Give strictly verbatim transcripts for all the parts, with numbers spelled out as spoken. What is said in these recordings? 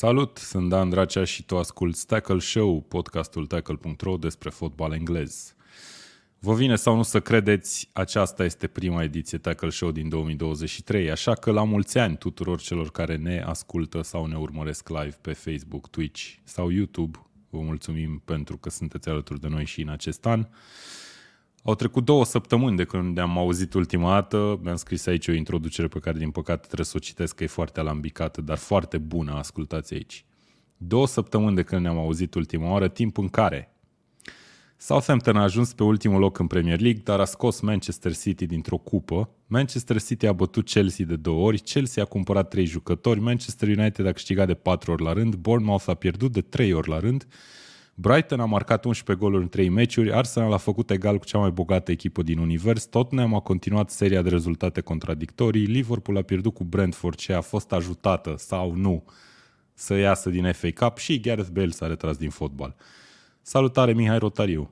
Salut, sunt Dan Dracea și tu asculti Tackle Show, podcastul tackle punct ro despre fotbal englez. Vă vine sau nu să credeți, aceasta este prima ediție Tackle Show din două mii douăzeci și trei, așa că la mulți ani tuturor celor care ne ascultă sau ne urmăresc live pe Facebook, Twitch sau YouTube. Vă mulțumim pentru că sunteți alături de noi și în acest an. Au trecut două săptămâni de când ne-am auzit ultima dată. Mi-am scris aici o introducere pe care din păcate trebuie să o citesc, că e foarte alambicată, dar foarte bună, ascultați aici. Două săptămâni de când ne-am auzit ultima oară, timp în care Southampton a ajuns pe ultimul loc în Premier League, dar a scos Manchester City dintr-o cupă. Manchester City a bătut Chelsea de două ori, Chelsea a cumpărat trei jucători, Manchester United a câștigat de patru ori la rând, Bournemouth a pierdut de trei ori la rând, Brighton a marcat unsprezece goluri în trei meciuri, Arsenal a făcut egal cu cea mai bogată echipă din univers, Tottenham a continuat seria de rezultate contradictorii, Liverpool a pierdut cu Brentford și a fost ajutată sau nu să iasă din F A Cup și Gareth Bale s-a retras din fotbal. Salutare Mihai Rotariu!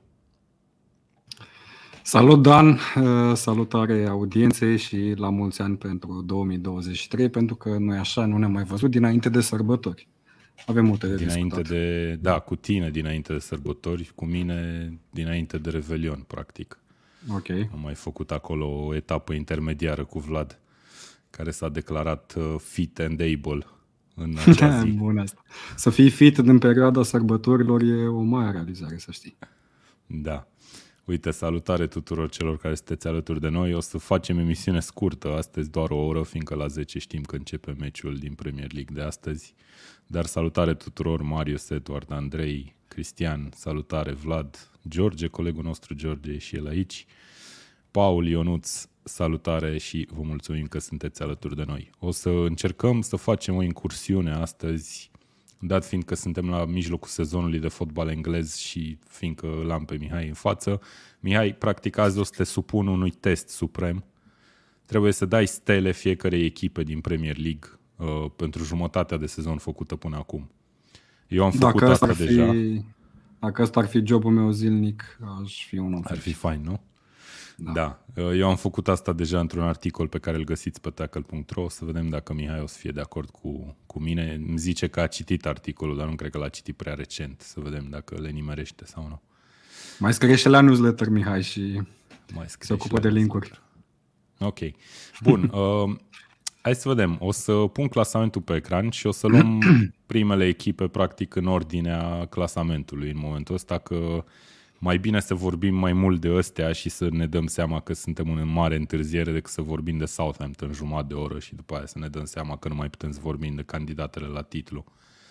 Salut Dan, salutare audienței și la mulți ani pentru două mii douăzeci și trei, pentru că noi așa nu ne-am mai văzut dinainte de sărbători. Avem multe de dinainte discutat. de, da, cu tine dinainte de sărbători, cu mine dinainte de Revelion, practic. Ok. Am mai făcut acolo o etapă intermediară cu Vlad, care s-a declarat fit and able în acea zi. Bun asta. Să fii fit în perioada sărbătorilor e o mare realizare, să știi. Da. Uite, salutare tuturor celor care sunteți alături de noi. O să facem emisiune scurtă, astăzi doar o oră, fiindcă la zece știm că începe meciul din Premier League de astăzi. Dar salutare tuturor, Marius, Eduard, Andrei, Cristian, salutare Vlad, George, colegul nostru George și el aici, Paul, Ionuț, salutare și vă mulțumim că sunteți alături de noi. O să încercăm să facem o incursiune astăzi, dat fiind că suntem la mijlocul sezonului de fotbal englez și fiindcă l-am pe Mihai în față. Mihai, practic azi o să te supun unui test suprem. Trebuie să dai stele fiecarei echipe din Premier League uh, pentru jumătatea de sezon făcută până acum. Eu am făcut dacă asta fi, deja. Dacă ăsta ar fi jobul meu zilnic, aș fi un om. Ar fi fain, nu? Da. Da. Eu am făcut asta deja într-un articol pe care îl găsiți pe tackle punct ro. Să vedem dacă Mihai o să fie de acord cu, cu mine. Îmi zice că a citit articolul, dar nu cred că l-a citit prea recent. Să vedem dacă le nimerește sau nu. Mai scrie și la newsletter, Mihai, și Mai se ocupă de link-uri. Ok. Bun. uh, hai să vedem. O să pun clasamentul pe ecran și o să luăm primele echipe practic în ordinea clasamentului în momentul ăsta, că mai bine să vorbim mai mult de ăstea și să ne dăm seama că suntem în mare întârziere decât să vorbim de Southampton jumătate de oră și după aia să ne dăm seama că nu mai putem să vorbim de candidatele la titlu.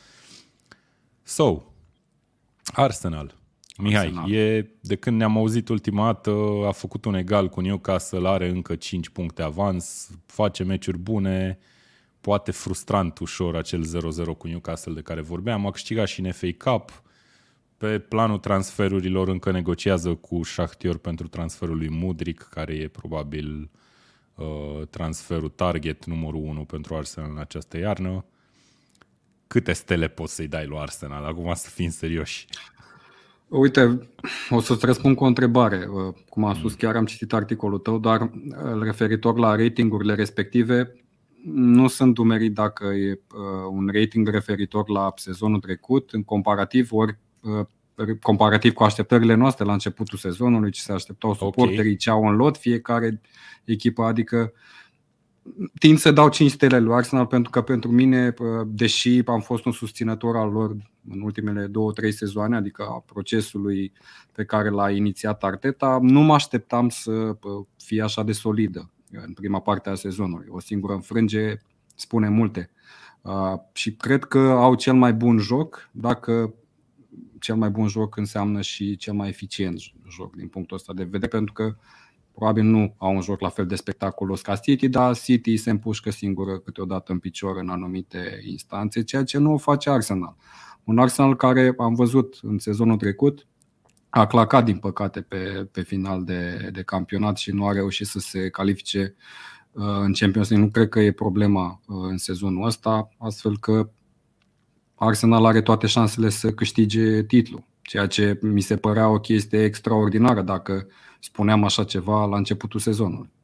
So, Arsenal. Mihai, Arsenal. E, de când ne-am auzit ultima dată, a făcut un egal cu Newcastle, are încă cinci puncte avans, face meciuri bune, poate frustrant ușor acel zero zero cu Newcastle de care vorbeam, a câștigat și în F A Cup. Pe planul transferurilor încă negociază cu Shakhtar pentru transferul lui Mudryk, care e probabil uh, transferul target numărul unu pentru Arsenal în această iarnă. Câte stele poți să-i dai lui Arsenal? Acum să fim serioși. Uite, o să-ți răspund cu o întrebare. Cum am spus, chiar am citit articolul tău, dar referitor la ratingurile respective, nu sunt dumerit dacă e un rating referitor la sezonul trecut, în comparativ, ori comparativ cu așteptările noastre la începutul sezonului, ce se așteptau suporterii, okay, ce au în lot fiecare echipă, adică tind să dau cinci stele lui Arsenal pentru că pentru mine, deși am fost un susținător al lor în ultimele două, trei sezoane, adică a procesului pe care l-a inițiat Arteta, nu mă așteptam să fie așa de solidă în prima parte a sezonului. O singură înfrângere spune multe. Și cred că au cel mai bun joc, dacă cel mai bun joc înseamnă și cel mai eficient joc din punctul ăsta de vedere, pentru că probabil nu au un joc la fel de spectaculos ca City, dar City se împușcă singură câteodată în picior în anumite instanțe, ceea ce nu o face Arsenal. Un Arsenal care am văzut în sezonul trecut a clacat din păcate pe, pe final de, de campionat și nu a reușit să se califice uh, în Champions League. Nu cred că e problema uh, în sezonul ăsta, astfel că Arsenal are toate șansele să câștige titlul, ceea ce mi se părea o chestie extraordinară dacă spuneam așa ceva la începutul sezonului.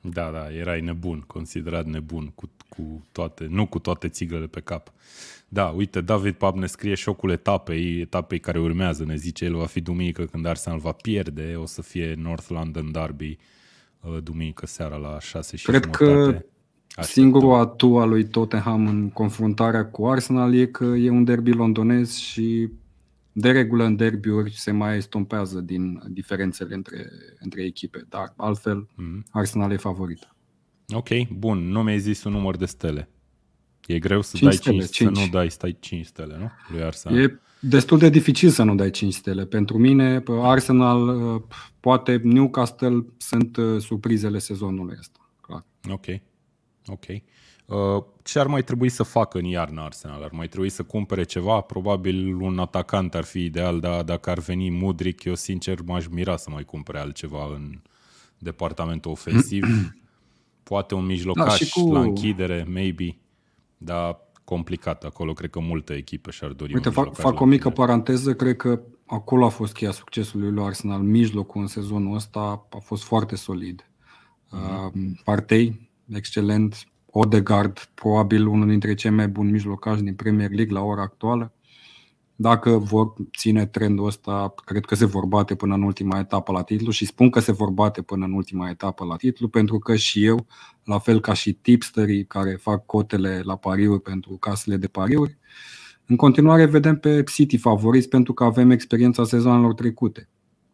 Da, da, erai nebun, considerat nebun, cu, cu toate, nu cu toate țiglele pe cap. Da, uite, David Pap ne scrie șocul etapei, etapei care urmează, ne zice, el va fi duminică când Arsenal va pierde, o să fie North London Derby, duminică seara la șase și Cred jumătate. că Așteptăm. Singurul atu al lui Tottenham în confruntarea cu Arsenal e că e un derby londonez și de regulă în derbiuri se mai estompează din diferențele între, între echipe, dar altfel mm-hmm. Arsenal e favorită. Ok, bun, nu mi-ai zis un număr de stele. E greu să dai stele, cinci, cinci. Să nu dai stai cinci stele, nu? Lui Arsenal. E destul de dificil să nu dai cinci stele. Pentru mine, Arsenal, poate Newcastle sunt surprizele sezonului ăsta. Clar. Ok, ok. Uh, ce ar mai trebui să facă în iarnă Arsenal? Ar mai trebui să cumpere ceva? Probabil un atacant ar fi ideal, dar dacă ar veni Mudryk, eu sincer m-aș mira să mai cumpere altceva în departamentul ofensiv. Poate un mijlocaș da, cu... la închidere, maybe, dar complicat acolo. Cred că multe echipe și-ar dori. Uite, fac, fac o mică paranteză. Cred că acolo a fost cheia succesului lui Arsenal. Mijlocul în sezonul ăsta a fost foarte solid. Mm-hmm. Uh, Partey, excelent. Odegaard, probabil unul dintre cei mai buni mijlocași din Premier League la ora actuală. Dacă vor ține trendul ăsta, cred că se vor bate până în ultima etapă la titlu și spun că se vor bate până în ultima etapă la titlu pentru că și eu, la fel ca și tipsterii care fac cotele la pariuri pentru casele de pariuri, în continuare vedem pe City favoriți pentru că avem experiența sezoanelor trecute.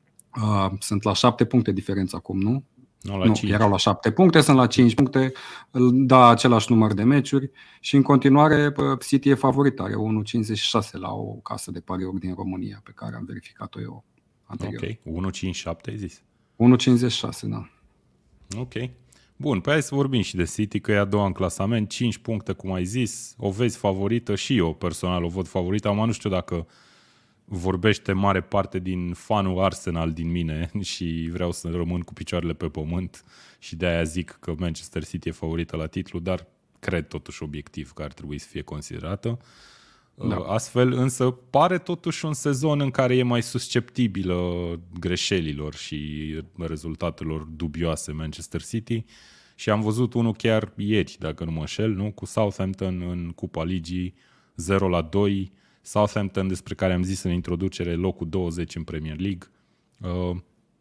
Sunt la șapte puncte diferență acum, nu? No, la nu, cinci. Erau la șapte puncte, sunt la cinci puncte, da același număr de meciuri și în continuare City e favorit, are unu virgulă cincizeci și șase la o casă de pariuri din România pe care am verificat-o eu anterior. Ok, unu virgulă cincizeci și șapte ai zis? unu virgulă cincizeci și șase, da. Ok. Bun, pe hai să vorbim și de City, că e a doua în clasament, cinci puncte, cum ai zis, o vezi favorită și eu personal o văd favorită, acum nu știu dacă vorbește mare parte din fanul Arsenal din mine și vreau să rămân cu picioarele pe pământ și de-aia zic că Manchester City e favorită la titlu, dar cred totuși obiectiv că ar trebui să fie considerată. Da. Astfel, însă, pare totuși un sezon în care e mai susceptibilă greșelilor și rezultatelor dubioase Manchester City și am văzut unul chiar ieri, dacă nu mă înșel, nu? Cu Southampton în Cupa Ligii zero la doi. Southampton, despre care am zis în introducere, locul douăzeci în Premier League. Uh,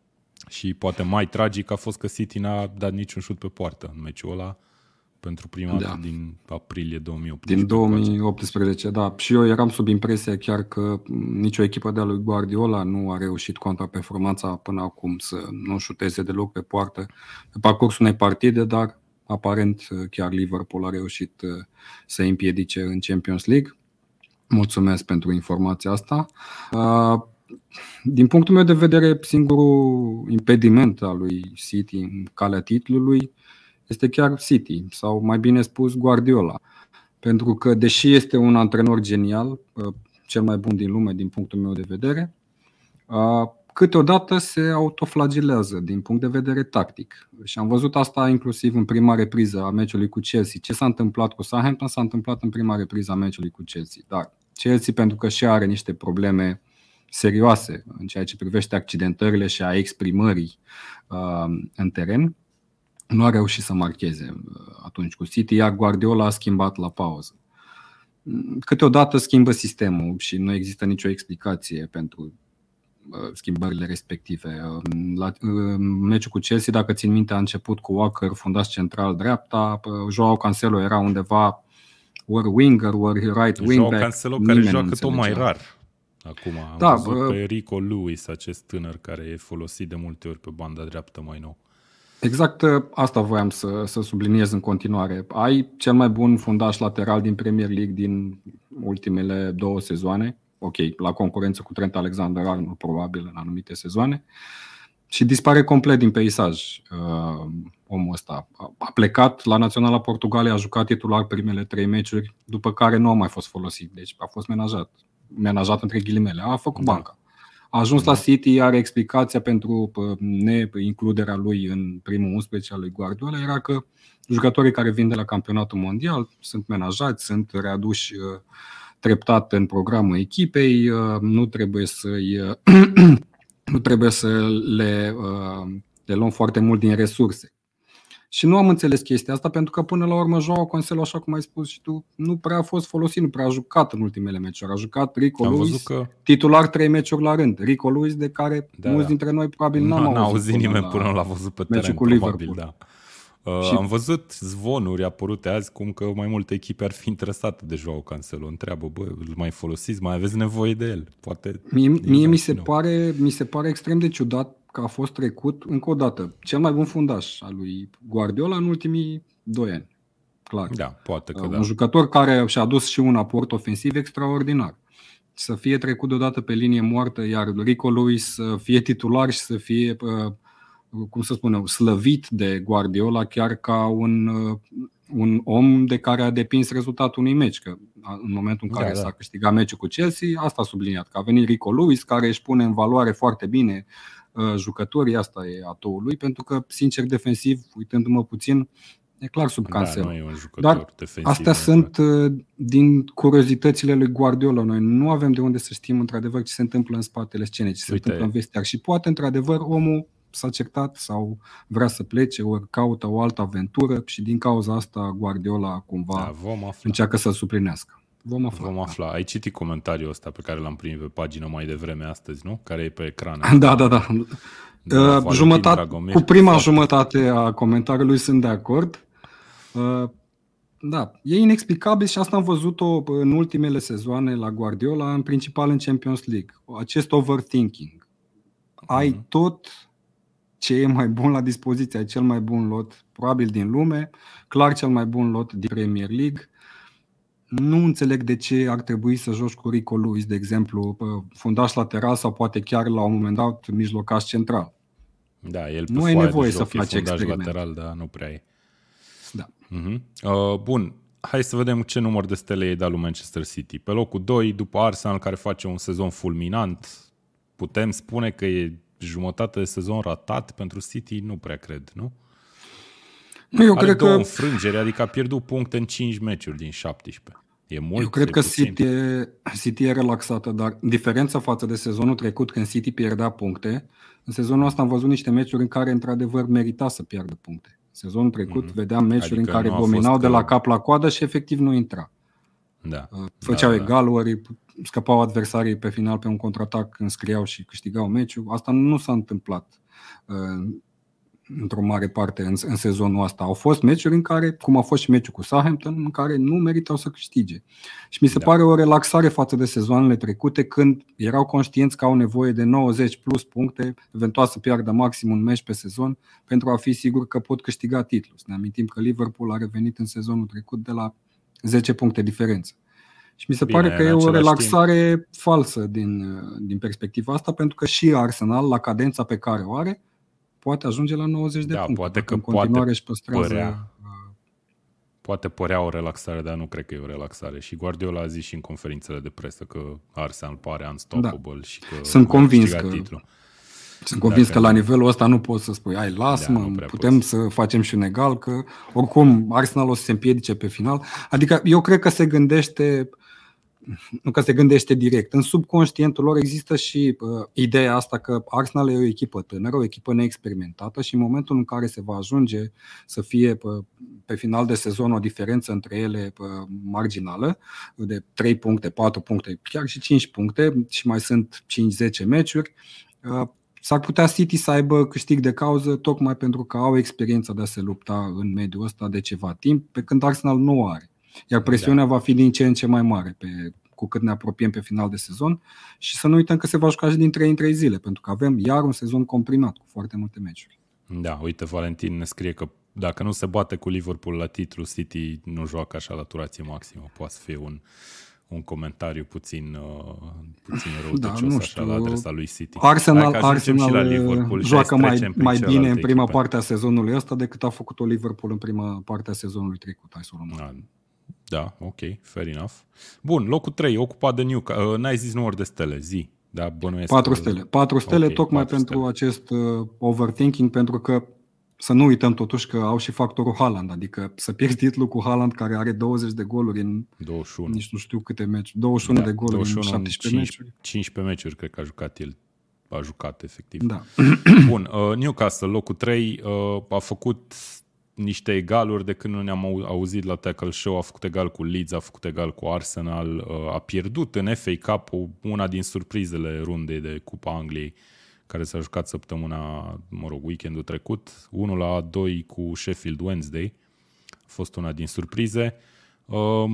și poate mai tragic a fost că City n-a dat niciun șut pe poartă în meciul ăla pentru prima dată da. din aprilie două mii optsprezece. Din două mii optsprezece, da. Și eu eram sub impresia chiar că nicio echipă de-a lui Guardiola nu a reușit contra performanța până acum să nu șuteze deloc pe poartă pe parcursul unei partide, dar aparent chiar Liverpool a reușit să împiedice în Champions League. Mulțumesc pentru informația asta. Din punctul meu de vedere, singurul impediment al lui City în calea titlului este chiar City, sau mai bine spus Guardiola. Pentru că, deși este un antrenor genial, cel mai bun din lume din punctul meu de vedere, câteodată se autoflagilează din punct de vedere tactic. Și am văzut asta inclusiv în prima repriză a meciului cu Chelsea. Ce s-a întâmplat cu Southampton s-a întâmplat în prima repriză a meciului cu Chelsea. Dar Chelsea, pentru că și are niște probleme serioase în ceea ce privește accidentările și a exprimării uh, în teren, nu a reușit să marcheze atunci cu City, iar Guardiola a schimbat la pauză. Câteodată schimbă sistemul și nu există nicio explicație pentru schimbările respective. La meciul cu Chelsea, dacă țin minte, a început cu Walker, fundaș central dreapta, Joao Cancelo era undeva ori winger, ori right wing back. Joao Cancelo care joacă tot mai rar. Acum am da, văzut uh, pe Rico Lewis, acest tânăr care e folosit de multe ori pe banda dreaptă mai nou. Exact asta voiam să, să subliniez în continuare. Ai cel mai bun fundaș lateral din Premier League din ultimele două sezoane. Ok, la concurență cu Trent Alexander-Arnold probabil în anumite sezoane. Și dispare complet din peisaj uh, omul ăsta. A plecat la Naționala Portugalia, a jucat titular primele trei meciuri, după care nu a mai fost folosit. Deci a fost menajat. Menajat între ghilimele. A făcut da. banca. A ajuns la City, are explicația pentru neincluderea lui în primul unsprezece al lui Guardiola era că jucătorii care vin de la campionatul mondial sunt menajați, sunt readuși treptat în programul echipei, nu trebuie să-i nu trebuie să le, le luăm foarte mult din resurse. Și nu am înțeles chestia asta pentru că până la urmă Joao Cancelo, așa cum ai spus și tu, nu prea a fost folosit, nu prea a jucat în ultimele meciuri. A jucat Rico Am Lewis, văzut că titular trei meciuri la rând. Rico Lewis, de care Da, mulți da. dintre noi probabil n-am n-a auzit, auzit nimeni până l-a văzut pe meciul teren, cu probabil, Liverpool. da. Uh, Și- Am văzut zvonuri apărute azi cum că mai multe echipe ar fi interesate de Joao Cancelo. Întreabă, bă, îl mai folosiți? Mai aveți nevoie de el? Poate Mie, mie mi, invers, se nu. pare, mi se pare extrem de ciudat că a fost trecut, încă o dată, cel mai bun fundaș al lui Guardiola în ultimii doi ani. Clar. Da, poate că Un da. jucător care și-a adus și un aport ofensiv extraordinar. Să fie trecut deodată pe linie moartă, iar Rico Lewis să fie titular și să fie, uh, cum să spun eu, slăvit de Guardiola chiar ca un, uh, un om de care a depins rezultatul unui meci. Că în momentul în care Da, da. s-a câștigat meciul cu Chelsea, asta a subliniat, că a venit Rico Lewis, care își pune în valoare foarte bine uh, jucătorii, asta e atoul lui, pentru că, sincer, defensiv, uitându-mă puțin, e clar sub Da, Cancelo. nu e un jucător Dar defensiv. astea sunt uh, din curiozitățile lui Guardiola. Noi nu avem de unde să știm într-adevăr ce se întâmplă în spatele scenei, ce se Uite. întâmplă în vestiar. Și poate într-adevăr omul s-a certat sau vrea să plece, ori caută o altă aventură și din cauza asta Guardiola cumva Da, vom afla. încearcă să-l suplinească. Vom afla. Vom afla. Ai citit comentariul ăsta pe care l-am primit pe pagină mai devreme astăzi, nu? Care e pe ecran. Da, da, da. De la Uh, Valentin jumătate, Dragomir. cu prima Foarte- jumătate a comentariului sunt de acord. Uh, Da, e inexplicabil și asta am văzut-o în ultimele sezoane la Guardiola, în principal în Champions League. Acest overthinking. Ai Mhm. tot ce e mai bun la dispoziție, ai cel mai bun lot probabil din lume, clar cel mai bun lot din Premier League. Nu înțeleg de ce ar trebui să joci cu Rico Lewis, de exemplu, fundaș lateral sau poate chiar la un moment dat mijlocaș central. Da, el pe Nu ai foaia nevoie de să joc e faci fundaș experiment. lateral, dar nu prea e. Da. Uh-huh. Uh, bun, hai să vedem ce număr de stele i-ai dat lui Manchester City. Pe locul doi, după Arsenal, care face un sezon fulminant, putem spune că e jumătate de sezon ratat pentru City? Nu prea cred, nu? Nu, eu Are cred două că înfrângeri, adică a pierdut puncte în cinci meciuri din șaptesprezece. E mult, Eu cred e că puțin. City e, City e relaxată, dar diferența față de sezonul trecut, când City pierdea puncte, în sezonul ăsta am văzut niște meciuri în care într-adevăr merita să piardă puncte. Sezonul trecut Mhm. vedeam meciuri Adică în care nu a dominau fost de că- la cap la coadă și efectiv nu intra. Da. Făceau da, da. egal, ori scăpau adversarii pe final pe un contraatac, înscriau și câștigau meciul. Asta nu s-a întâmplat uh, într-o mare parte în, în sezonul ăsta. Au fost meciuri în care, cum a fost și meciul cu Southampton, în care nu meritau să câștige. Și mi se Da. pare o relaxare față de sezoanele trecute, când erau conștienți că au nevoie de nouăzeci plus puncte, eventual să piardă maxim un meci pe sezon, pentru a fi sigur că pot câștiga titlul. Să ne amintim că Liverpool a revenit în sezonul trecut de la zece puncte diferență. Și mi se Bine, pare că în e o același relaxare timp... falsă din, din perspectiva asta, pentru că și Arsenal, la cadența pe care o are, poate ajunge la nouăzeci de Da, puncte. poate dacă că în continuare poate își păstrează... părea. Poate părea o relaxare, dar nu cred că e o relaxare. Și Guardiola a zis și în conferințele de presă că Arsenal pare unstoppable da. și că Sunt va convins câștiga că titlul. Sunt convins Dacă- că la nivelul ăsta nu poți să spui, ai, lasă-mă, Da, nu prea putem poți. să facem și un egal, că oricum Arsenal o să se împiedice pe final. Adică eu cred că se gândește, nu că se gândește direct, în subconștientul lor există și uh, ideea asta că Arsenal e o echipă tânără, o echipă neexperimentată și în momentul în care se va ajunge să fie pe, pe final de sezon o diferență între ele uh, marginală, de trei puncte, patru puncte, chiar și cinci puncte și mai sunt cinci zece meciuri, uh, s-ar putea City să aibă câștig de cauză tocmai pentru că au experiența de a se lupta în mediul ăsta de ceva timp, pe când Arsenal nu o are. Iar presiunea da. va fi din ce în ce mai mare pe, cu cât ne apropiem pe final de sezon și să nu uităm că se va juca și din trei în trei zile, pentru că avem iar un sezon comprimat cu foarte multe meciuri. Da, uite, Valentin ne scrie că dacă nu se bate cu Liverpool la titlu, City nu joacă așa la turație maximă. Poate să fie un, un comentariu puțin, uh, puțin răutăcios Da, nu așa știu. la adresa lui City. Arsenal, Dacă ajungem și la Arsenal Liverpool și joacă hai să mai, trecem prin mai bine celelalte în prima echipe. parte a sezonului ăsta decât a făcut-o Liverpool în prima parte a sezonului trecut. Hai să o luăm. Da, da, ok, fair enough. Bun, locul trei, ocupat de Newcastle. Uh, n-ai zis număr de stele, zi. Da, bănuiesc Patru că- stele. Patru stele Ok, tocmai patru pentru stele. acest uh, overthinking, pentru că să nu uităm totuși că au și factorul Haaland, adică să pierzi titlul cu Haaland care are douăzeci de goluri în douăzeci și unu. nici nu știu câte meci, douăzeci și unu Da, de goluri douăzeci și în unu în șaptesprezece cincisprezece, meciuri. cincisprezece meciuri cred că a jucat el. A jucat, efectiv. Da. Bun, uh, Newcastle, locul trei, uh, a făcut niște egaluri de când nu ne-am auzit la Tackle Show. A făcut egal cu Leeds, a făcut egal cu Arsenal, a pierdut în F A Cup una din surprizele rundei de Cupa Angliei, care s-a jucat săptămâna, mă rog, weekendul trecut, unu la doi cu Sheffield Wednesday. A fost una din surprize. Uh,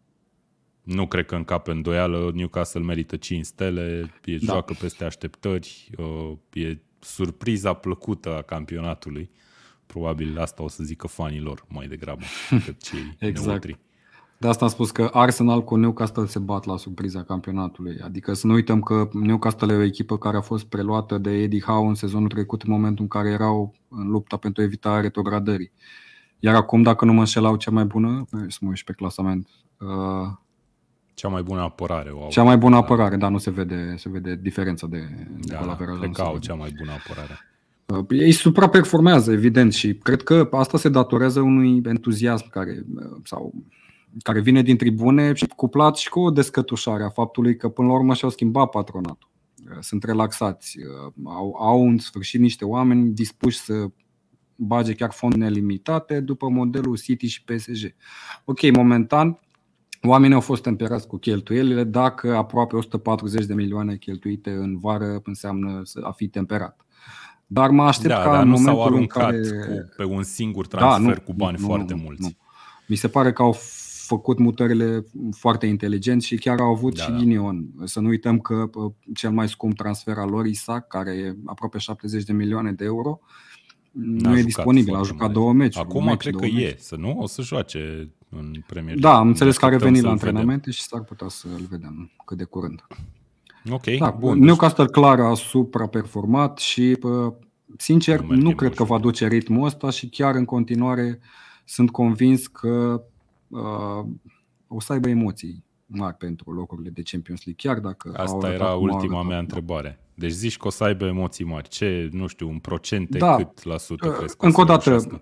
nu cred că încape îndoială, Newcastle merită cinci stele, e, da. Joacă peste așteptări, uh, e surpriza plăcută a campionatului. Probabil asta o să zică fanii lor mai degrabă decât cei exact. neutri. De asta am spus că Arsenal cu Newcastle se bat la surpriza campionatului. Adică să nu uităm că Newcastle e o echipă care a fost preluată de Eddie Howe în sezonul trecut, în momentul în care erau în lupta pentru evitarea retrogradării. Iar acum, dacă nu mă înșel, au cea mai bună, să mă uit pe clasament, uh, cea mai bună apărare. O au cea mai bună apărare, dar nu se vede, se vede diferența de, de da, gol. Cred că au cea mai bună apărare. Ei supraperformează, evident, și cred că asta se datorează unui entuziasm care, sau, care vine din tribune și cuplat și cu o descătușare a faptului că până la urmă și-au schimbat patronatul. Sunt relaxați, au, au în sfârșit niște oameni dispuși să bage chiar fonduri nelimitate după modelul City și P S G. Ok, momentan oamenii au fost temperați cu cheltuielile, dacă aproape o sută patruzeci de milioane cheltuite în vară înseamnă a fi temperat. Dar mă aștept da, ca dar în nu momentul s-au aruncat în care... cu, pe un singur transfer da, nu, cu bani nu, foarte nu, mulți. Nu. Mi se pare că au făcut mutările foarte inteligent și chiar au avut da, și ghinion. Să nu uităm că cel mai scump transfer al lor, Isaac, care e aproape șaptezeci de milioane de euro, N-a nu e disponibil, a jucat două meciuri. Acum meci, cred că meci. e, să nu? O să joace în Premier League. Da, am înțeles că a revenit la antrenamente și s-ar putea să îl vedem cât de curând. Ok, da, bun. Newcastle clar a supraperformat și, sincer, nu, nu cred că va duce ritmul ăsta și chiar în continuare sunt convins că uh, o să aibă emoții mari pentru locurile de Champions League, chiar dacă asta era ultima mea întrebare. Deci zici că o să aibă emoții mari. Ce, nu știu, un procente da. cât la sută crezi că încă o o să dată,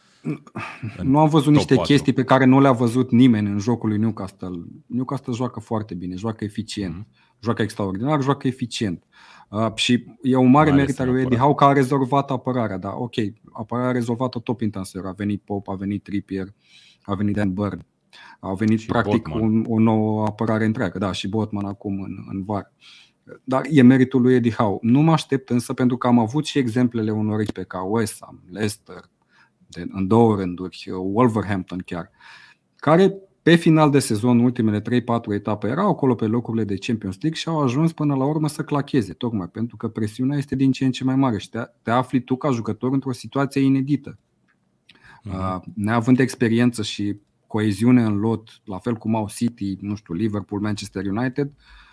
nu am văzut niște patru. Chestii pe care nu le-a văzut nimeni în jocul lui Newcastle. Newcastle joacă foarte bine, joacă eficient, mm-hmm. joacă extraordinar, joacă eficient. Uh, și e un mare merit al lui Eddie Howe că a rezolvat apărarea. Da, ok, apărarea a rezolvat-o top în transfer. A venit Pope, a venit Trippier, a venit Dan Burn. A venit și practic un, o nouă apărare întreagă. Da, și Botman acum în, în vară. Dar e meritul lui Eddie Howe. Nu mă aștept însă, pentru că am avut și exemplele unor echipe ca West Ham, Leicester, de, în două rânduri, Wolverhampton chiar, care pe final de sezon, ultimele trei patru etape, erau acolo pe locurile de Champions League și au ajuns până la urmă să clacheze, tocmai pentru că presiunea este din ce în ce mai mare și te, te afli tu ca jucător într-o situație inedită. Uh-huh. Neavând experiență și coeziune în lot, la fel cum au City, nu știu, Liverpool, Manchester United,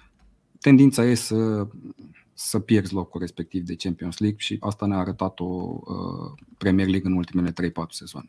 tendința e să, să pierzi locul respectiv de Champions League și asta ne-a arătat-o uh, Premier League în ultimele trei patru sezoane.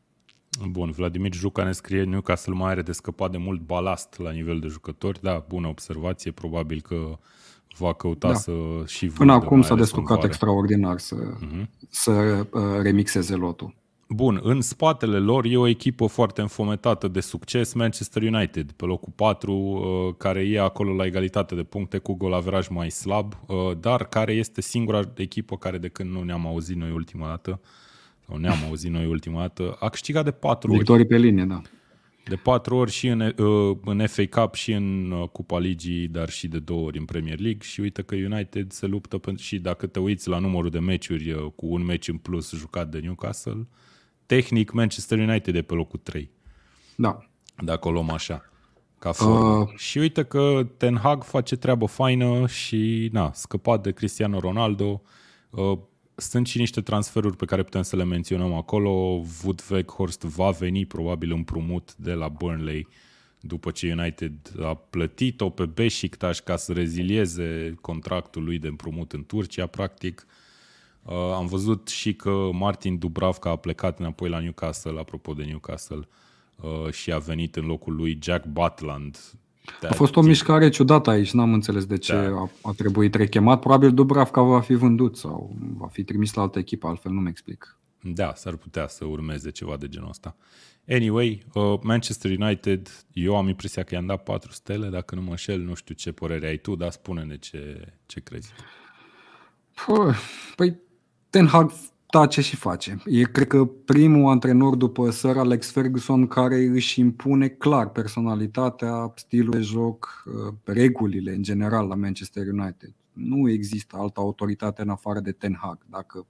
Bun, Vladimir Juca ne scrie Newcastle mai are de scăpat de mult balast la nivel de jucători. Da, bună observație, probabil că va căuta da. să și vândă. Până acum s-a descurcat extraordinar să, uh-huh. să uh, remixeze lotul. Bun, în spatele lor e o echipă foarte înfometată de succes, Manchester United, pe locul patru, care e acolo la egalitate de puncte cu golaveraj mai slab, dar care este singura echipă care de când nu ne-am auzit noi ultima dată, sau ne-am auzit noi ultima dată, a câștigat de patru ori. Victorii pe linie, da. De patru ori și în, în F A Cup și în Cupa Ligii, dar și de două ori în Premier League și uite că United se luptă și dacă te uiți la numărul de meciuri cu un meci în plus jucat de Newcastle, tehnic, Manchester United e pe locul trei. Da. Dacă o luăm așa, ca formă. Uh. Și uite că Ten Hag face treabă faină și na, scăpat de Cristiano Ronaldo. Uh, sunt și niște transferuri pe care putem să le menționăm acolo. Wout Weghorst va veni probabil împrumut de la Burnley după ce United a plătit-o pe Beşiktaş ca să rezilieze contractul lui de împrumut în Turcia, practic. Uh, am văzut și că Martin Dubravka a plecat înapoi la Newcastle, apropo de Newcastle, uh, și a venit în locul lui Jack Butland. A fost o timp. mișcare ciudată aici, n-am înțeles de ce da. a, a trebuit rechemat. Probabil Dubravka va fi vândut sau va fi trimis la altă echipă, altfel nu-mi explic. Da, s-ar putea să urmeze ceva de genul ăsta. Anyway, uh, Manchester United, eu am impresia că i-am dat patru stele, dacă nu mă înșel, nu știu ce părere ai tu, dar spune-ne ce, ce crezi. Păi, Ten Hag tace și face. E, cred că, primul antrenor după Sir Alex Ferguson care își impune clar personalitatea, stilul de joc, regulile în general la Manchester United. Nu există altă autoritate în afară de Ten Hag. Dacă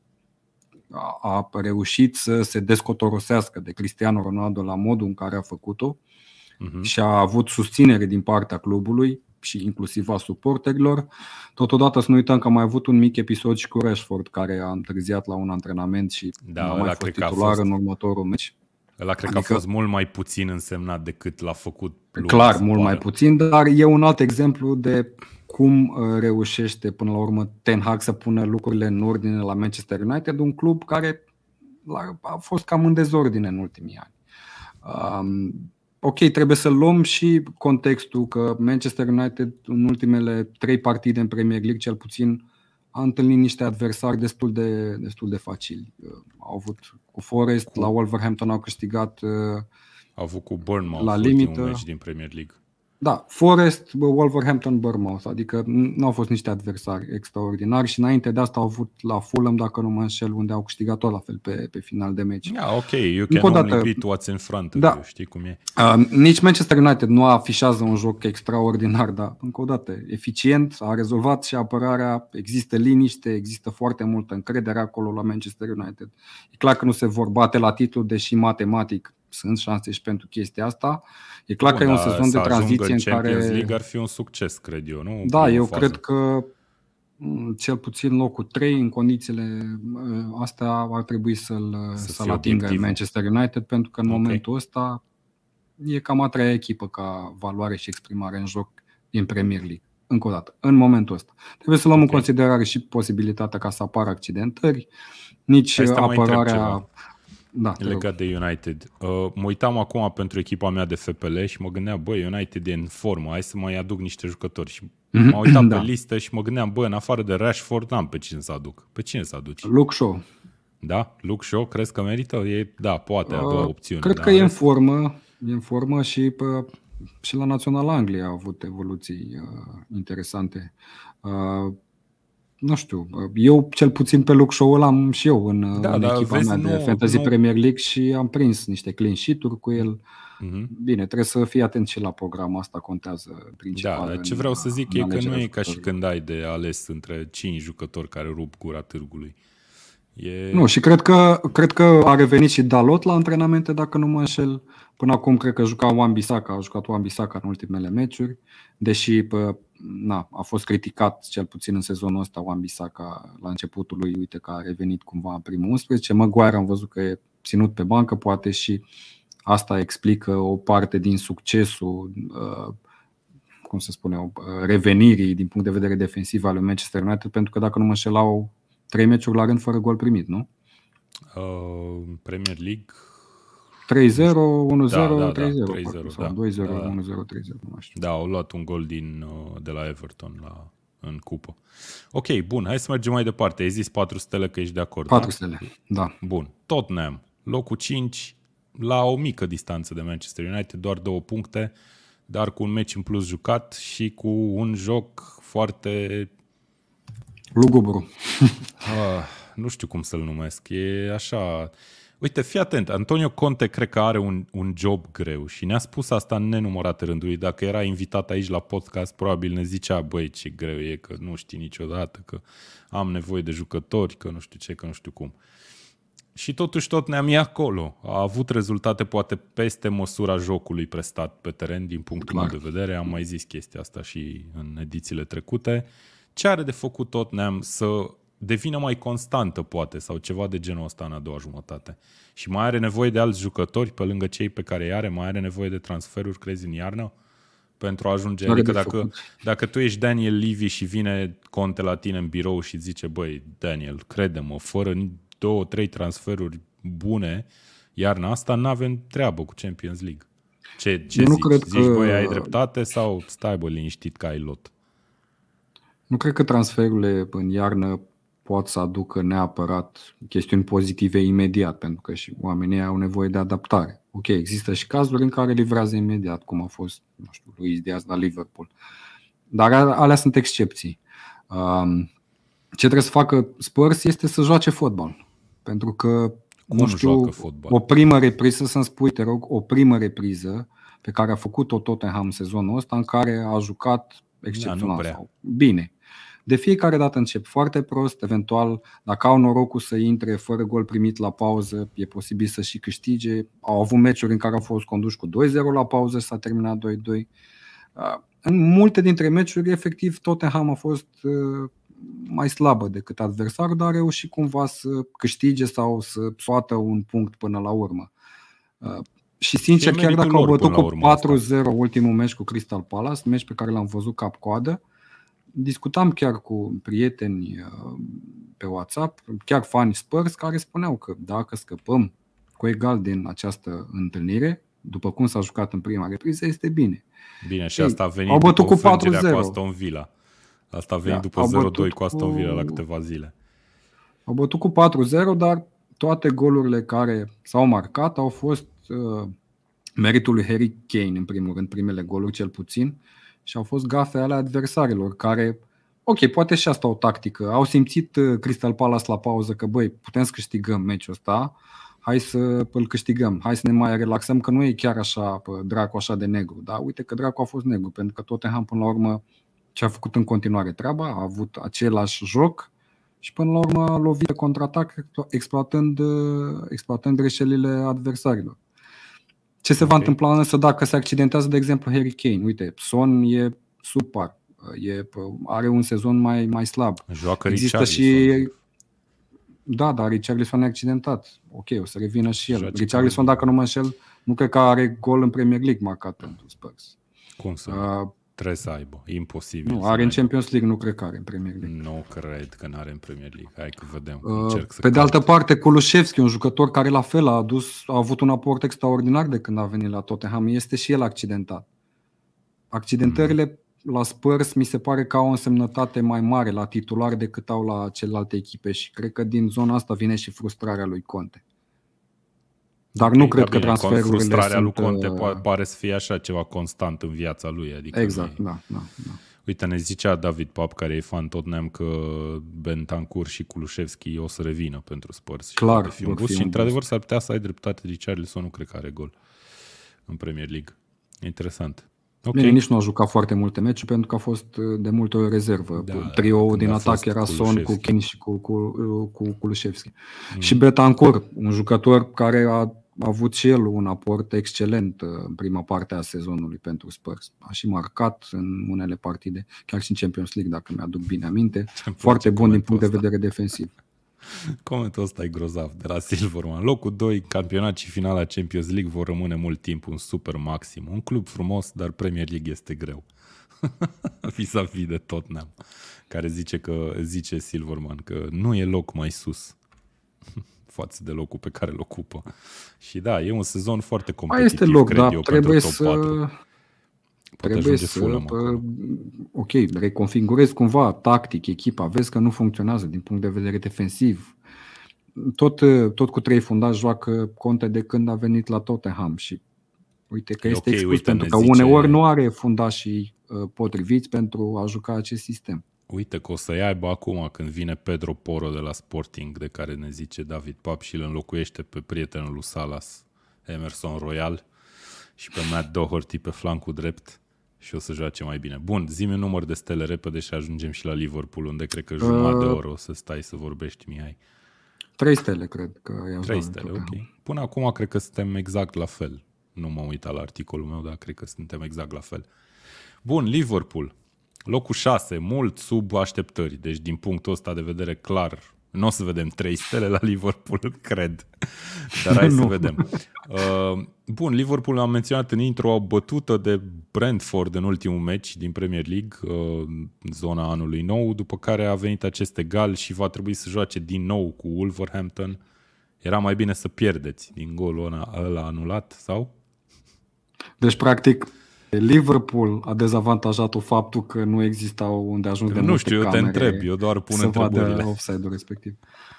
a reușit să se descotorosească de Cristiano Ronaldo la modul în care a făcut-o uh-huh. și a avut susținere din partea clubului și inclusiv a suporterilor. Totodată să nu uităm că a mai avut un mic episod și cu Rashford, care a întârziat la un antrenament și da, a mai fost titular în următorul meci. Ăla cred adică, că a fost mult mai puțin însemnat decât l-a făcut lui. Clar, mult mai puțin, dar e un alt exemplu de cum reușește până la urmă Ten Hag să pună lucrurile în ordine la Manchester United, un club care a fost cam în dezordine în ultimii ani. Um, ok, trebuie să luăm și contextul că Manchester United în ultimele trei partide în Premier League cel puțin a întâlnit niște adversari destul de, destul de facili. Au avut cu Forest, cu... la Wolverhampton au câștigat. Au avut cu Bournemouth la limită. Un meci din Premier League. Da, Forest, Wolverhampton, Bournemouth, adică nu au fost niște adversari extraordinari și înainte de asta au avut la Fulham, dacă nu mă înșel, unde au câștigat tot la fel pe, pe final de meci. Yeah, ok, you can only dată, beat what's in front of da, you, știi cum e. Uh, nici Manchester United nu afișează un joc extraordinar, dar încă o dată, eficient, a rezolvat și apărarea, există liniște, există foarte multă încredere acolo la Manchester United. E clar că nu se vor bate la titlu, deși matematic sunt șanse și pentru chestia asta. E clar Bun, că e un sezon de tranziție în care Champions League ar fi un succes, cred eu, nu? Da, eu fază. cred că cel puțin locul trei în condițiile astea ar trebui să-l, să să-l atingă obiectivul. Manchester United, pentru că în okay. momentul ăsta e cam a treia echipă ca valoare și exprimare în joc din Premier League. Încă o dată, în momentul ăsta. Trebuie să luăm okay. în considerare și posibilitatea ca să apară accidentări, nici Hai apărarea... Da, legat de United. Uh, mă uitam acum pentru echipa mea de F P L și mă gândeam, bă, United e în formă, hai să mai aduc niște jucători. Și mm-hmm. m-am uitat da. pe listă și mă gândeam, bă, în afară de Rashford, n-am pe cine să aduc. Pe cine să aduci? Luke Shaw. Da? Luke Shaw, crezi că merită? E, da, poate, a doua opțiune. Cred că e în formă, e în formă și, pe, și la Național Anglia a avut evoluții uh, interesante. Uh, Nu știu, eu cel puțin pe Luke Shaw l-am și eu în, da, în echipa vezi, mea de nu, Fantasy nu... Premier League și am prins niște clean sheet-uri cu el. Mm-hmm. Bine, trebuie să fii atent și la program, asta contează principal. Da, ce vreau să zic e că nu e ca și când ai de ales între cinci jucători care rup gura târgului. E... Nu, și cred că, cred că a revenit și Dalot la antrenamente, dacă nu mă înșel. Până acum cred că juca Wan-Bissaka, a jucat Wan-Bissaka în ultimele meciuri, deși pă, na, a fost criticat cel puțin în sezonul ăsta Wan-Bissaka la începutul lui, uite că a revenit cumva în primul unsprezece. Maguire am văzut că e ținut pe bancă, poate și asta explică o parte din succesul, uh, cum se spune, revenirii din punct de vedere defensiv al lui Manchester United, pentru că dacă nu mă înșel au trei meciuri la rând fără gol primit, nu? Uh, Premier League trei zero, unu zero, da, da, trei zero, trei zero, sau da, doi zero, da. unu zero, trei zero, nu știu. Da, au luat un gol din, de la Everton la, în cupă. Ok, bun, hai să mergem mai departe. Ai zis patru stele că ești de acord. patru da? stele, da. Bun, Tottenham, locul cinci, la o mică distanță de Manchester United, doar două puncte, dar cu un meci în plus jucat și cu un joc foarte... lugubru. ah, nu știu cum să-l numesc, e așa... Uite, fii atent, Antonio Conte cred că are un, un job greu și ne-a spus asta în nenumărate rânduri. Dacă era invitat aici la podcast, probabil ne zicea, băi, ce greu e, că nu știi niciodată, că am nevoie de jucători, că nu știu ce, că nu știu cum. Și totuși tot ne-am e acolo. A avut rezultate poate peste măsura jocului prestat pe teren, din punctul meu de vedere. Am mai zis chestia asta și în edițiile trecute. Ce are de făcut Tottenham să devină mai constantă, poate, sau ceva de genul ăsta în a doua jumătate? Și mai are nevoie de alți jucători pe lângă cei pe care îi are? Mai are nevoie de transferuri, crezi, în iarnă? Pentru a ajunge... Adică dacă, dacă tu ești Daniel Levy și vine Conte la tine în birou și zice, băi, Daniel, crede-mă, fără două, trei transferuri bune, iarna asta n-avem treabă cu Champions League. Ce, ce nu zici? Cred zici, că... băi, ai dreptate sau stai, bă, liniștit că ai lot? Nu cred că transferurile în iarnă pot să aducă neapărat chestiuni pozitive imediat, pentru că și oamenii au nevoie de adaptare. Ok, există și cazuri în care livrează imediat, cum a fost, nu știu, Luis Diaz la Liverpool. Dar alea sunt excepții. Ce trebuie să facă Spurs este să joace fotbal. Pentru că, Cum nu știu, joacă fotbal? o primă repriză, să-mi spui, te rog, o primă repriză pe care a făcut-o Tottenham sezonul ăsta, în care a jucat excepțional Da, sau bine. De fiecare dată încep foarte prost, eventual, dacă au norocul să intre fără gol primit la pauză, e posibil să și câștige. Au avut meciuri în care au fost conduși cu doi zero la pauză și s-a terminat doi doi. În multe dintre meciuri, efectiv, Tottenham a fost mai slabă decât adversarul, dar a reușit cumva să câștige sau să scoată un punct până la urmă. Și sincer, chiar dacă au bătut cu patru zero ultimul meci cu Crystal Palace, meci pe care l-am văzut cap-coadă, discutam chiar cu prieteni pe WhatsApp, chiar fani Spurs, care spuneau că dacă scăpăm cu egal din această întâlnire, după cum s-a jucat în prima repriză, este bine. Bine, și asta a venit au bătut după cu patru zero cu Aston Villa. Asta a venit da, după zero doi cu Aston Villa cu... la câteva zile. Au bătut cu patru zero, dar toate golurile care s-au marcat au fost uh, meritul lui Harry Kane, în primul rând, primele goluri cel puțin, și au fost gafe ale adversarilor care, ok, poate și asta o tactică. Au simțit uh, Crystal Palace la pauză că, băi, putem să câștigăm meciul ăsta, hai să îl câștigăm, hai să ne mai relaxăm, că nu e chiar așa, dracu, așa de negru. Dar uite că dracu a fost negru, pentru că Tottenham până la urmă ce a făcut în continuare treaba, a avut același joc și până la urmă a lovit de contraatac exploatând, exploatând greșelile adversarilor. Ce se okay. va întâmpla însă dacă se accidentează, de exemplu, Harry Kane? Uite, Son e subpar, e, are un sezon mai, mai slab. Joacă Există și... Da, dar Richarlison e accidentat. Ok, o să revină și el. Joace Richarlison, dacă nu mă înșel, nu cred că are gol în Premier League marcat pentru Spurs. Cum să? Uh, Trebuie să aibă. Imposibil. Nu, are în Champions League, nu cred că are în Premier League. Nu cred că nu are în Premier League. Hai că vedem. Uh, pe de altă parte, Kulusevski, un jucător care la fel a adus, a avut un aport extraordinar de când a venit la Tottenham, este și el accidentat. Accidentările mm. la Spurs mi se pare că au o însemnătate mai mare la titular decât au la celelalte echipe și cred că din zona asta vine și frustrarea lui Conte. Dar okay, nu cred că transferurile frustrarea sunt... lui Conte pare să fie așa ceva constant în viața lui. Adică exact, da, da, da. Uite, ne zicea David Pap, care e fan Tottenham, că Bentancur și Kulusevski o să revină pentru Spurs. Clar. Și, un boost. Și într-adevăr s-ar putea să ai dreptate. Richarlison nu cred că are gol în Premier League. Interesant. Okay. Bine, nici nu a jucat foarte multe meciuri pentru că a fost de multe ori rezervă. Da, Trio din atac era Son cu Kane și cu, cu, cu Kulusevski. Mm. Și Bentancur, un jucător care a a avut și el un aport excelent în prima parte a sezonului pentru Spurs. A și marcat în unele partide, chiar și în Champions League, dacă mi-aduc bine aminte. Foarte bun din punct de vedere defensiv. Comentul ăsta e grozav de la Silverman. Locul doi, campionat și finala Champions League vor rămâne mult timp un super maxim. Un club frumos, dar Premier League este greu. Vis-a-vis de Tottenham, care zice, că, zice Silverman că nu e loc mai sus față de locul pe care îl ocupă. Și da, e un sezon foarte competitiv, este loc, cred da, eu, trebuie pentru top patru. Să... Trebuie să, Fulham, ok, reconfigurezi cumva tactic echipa, vezi că nu funcționează din punct de vedere defensiv. Tot, tot cu trei fundași joacă Conte de când a venit la Tottenham și uite că e este okay, expus uite, pentru că zice... uneori nu are fundașii potriviți pentru a juca acest sistem. Uite că o să-i aibă acum când vine Pedro Porro de la Sporting, de care ne zice David Pap, și îl înlocuiește pe prietenul lui Salas, Emerson Royal, și pe Matt Doherty pe flancul drept și o să joace mai bine. Bun, zi-mi un număr de stele repede și ajungem și la Liverpool, unde cred că jumătate de oră o să stai să vorbești, Mihai. Trei stele, cred că i-am Trei stele, ok. Până acum cred că suntem exact la fel. Nu m-am uitat la articolul meu, dar cred că suntem exact la fel. Bun, Liverpool. Locul șase, mult sub așteptări. Deci din punctul ăsta de vedere clar, nu o să vedem trei stele la Liverpool, cred. Dar hai să vedem. Uh, bun, Liverpool am menționat în intro, bătută de Brentford în ultimul meci din Premier League, uh, zona anului nou, după care a venit acest egal și va trebui să joace din nou cu Wolverhampton. Era mai bine să pierdeți din golul ăla anulat, sau? Deci, practic, Liverpool a dezavantajat-o faptul că nu existau unde ajung de Nu știu, eu te întreb, eu doar pun să întrebările. Vadă offside-ul respectiv.